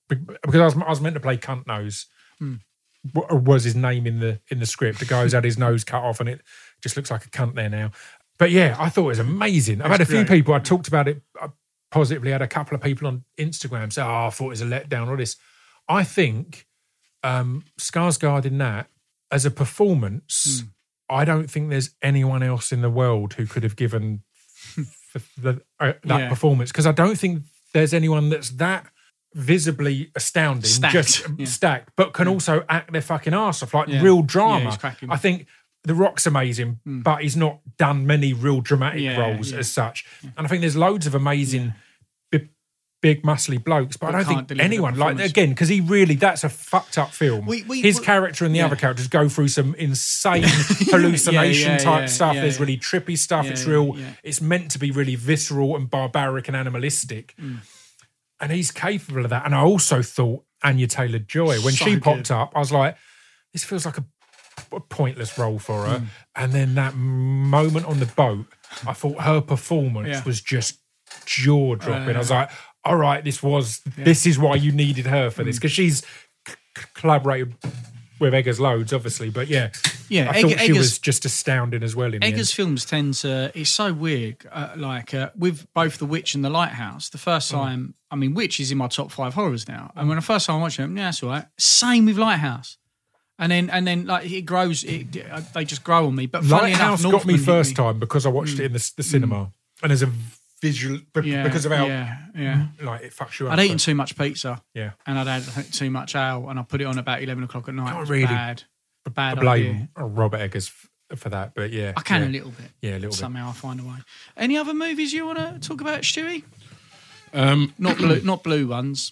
because I was, I was meant to play Cunt Nose. Hmm. Was his name in the in the script? The guy's had his nose cut off, and it just looks like a cunt there now. But yeah, I thought it was amazing. I've had a few great. people. I talked about it I positively. Had a couple of people on Instagram say, "Oh, I thought it was a letdown." All this. I think um, Skarsgård in that as a performance. Hmm. I don't think there's anyone else in the world who could have given the, the, uh, that Yeah. performance, because I don't think there's anyone that's that visibly astounding, Stacked. just Yeah. stacked, but can also act their fucking arse off, like Yeah. real Yeah, drama. he's cracking. I think The Rock's amazing, Mm. but he's not done many real dramatic Yeah, roles yeah. as such. And I think there's loads of amazing big, big muscly blokes, but, But I don't can't think deliver the anyone, like, performance. again, because he really, that's a fucked up film. We- we- His we- character and the yeah. other characters go through some insane hallucination yeah, type yeah, stuff. yeah, There's yeah. really trippy stuff. Yeah, it's yeah, real, yeah. it's meant to be really visceral and barbaric and animalistic. Mm. And he's capable of that. And I also thought Anya Taylor-Joy, when So she good. popped up, I was like, this feels like a, a pointless role for her. Mm. And then that moment on the boat, I thought her performance Yeah. was just jaw dropping. Uh, I was like, all right, this was, this is why you needed her for Mm. this. Because she's c- c- collaborated with Eggers loads, obviously. But yeah, Yeah, I Egg- thought she Eggers- was just astounding as well in the Eggers end. films tend to, it's so weird, uh, like uh, with both The Witch and The Lighthouse, the first Mm. time, I mean, Witch is in my top five horrors now. And when the first time I watched them, yeah, that's all right. Same with Lighthouse. And then, and then, like, it grows, it, uh, they just grow on me. But funny Lighthouse enough, got me Northman hit first time because I watched Mm. it in the, the cinema. And as a visual, be- Yeah, because of how, yeah, yeah. like, it fucks you up. I'd eaten but- too much pizza. Yeah. And I'd had I think, too much ale, and I put it on about eleven o'clock at night. Can't It was really bad. Bad I blame idea. Robert Eggers f- for that, but yeah. I can yeah. a little bit. Yeah, a little bit. Somehow I find a way. Any other movies you want to talk about, Stewie? Um, Not blue, not blue ones.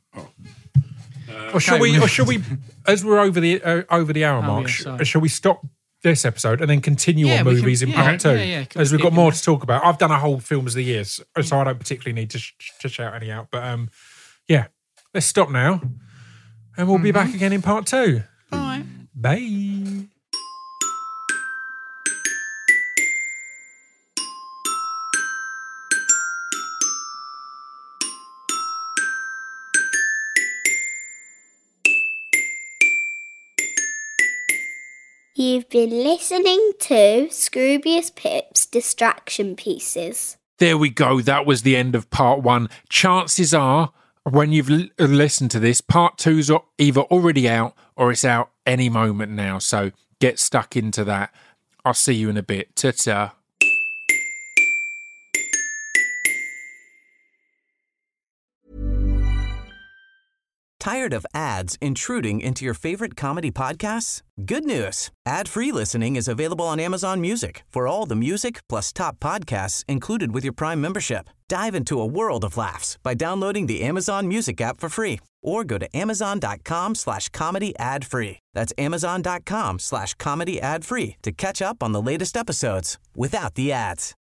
Or shall Okay. we? Or shall we? As we're over the uh, over the hour Oh, mark, yeah, sh- sorry. shall we stop this episode and then continue Yeah, on we can- movies in yeah, part two? yeah, yeah. Can As we we've got keep more it- to talk about. I've done a whole films of the year, so so I don't particularly need to sh- to shout any out. But um, yeah, let's stop now, and we'll be Mm-hmm. back again in part two. Bye. Bye. You've been listening to Scroobius Pip's Distraction Pieces. There we go. That was the end of part one. Chances are, when you've l- listened to this, part two's o- either already out or it's out any moment now. So get stuck into that. I'll see you in a bit. Ta-ta. Tired of ads intruding into your favorite comedy podcasts? Good news. Ad-free listening is available on Amazon Music for all the music plus top podcasts included with your Prime membership. Dive into a world of laughs by downloading the Amazon Music app for free or go to amazon.com slash comedy ad free. That's amazon.com slash comedy ad free to catch up on the latest episodes without the ads.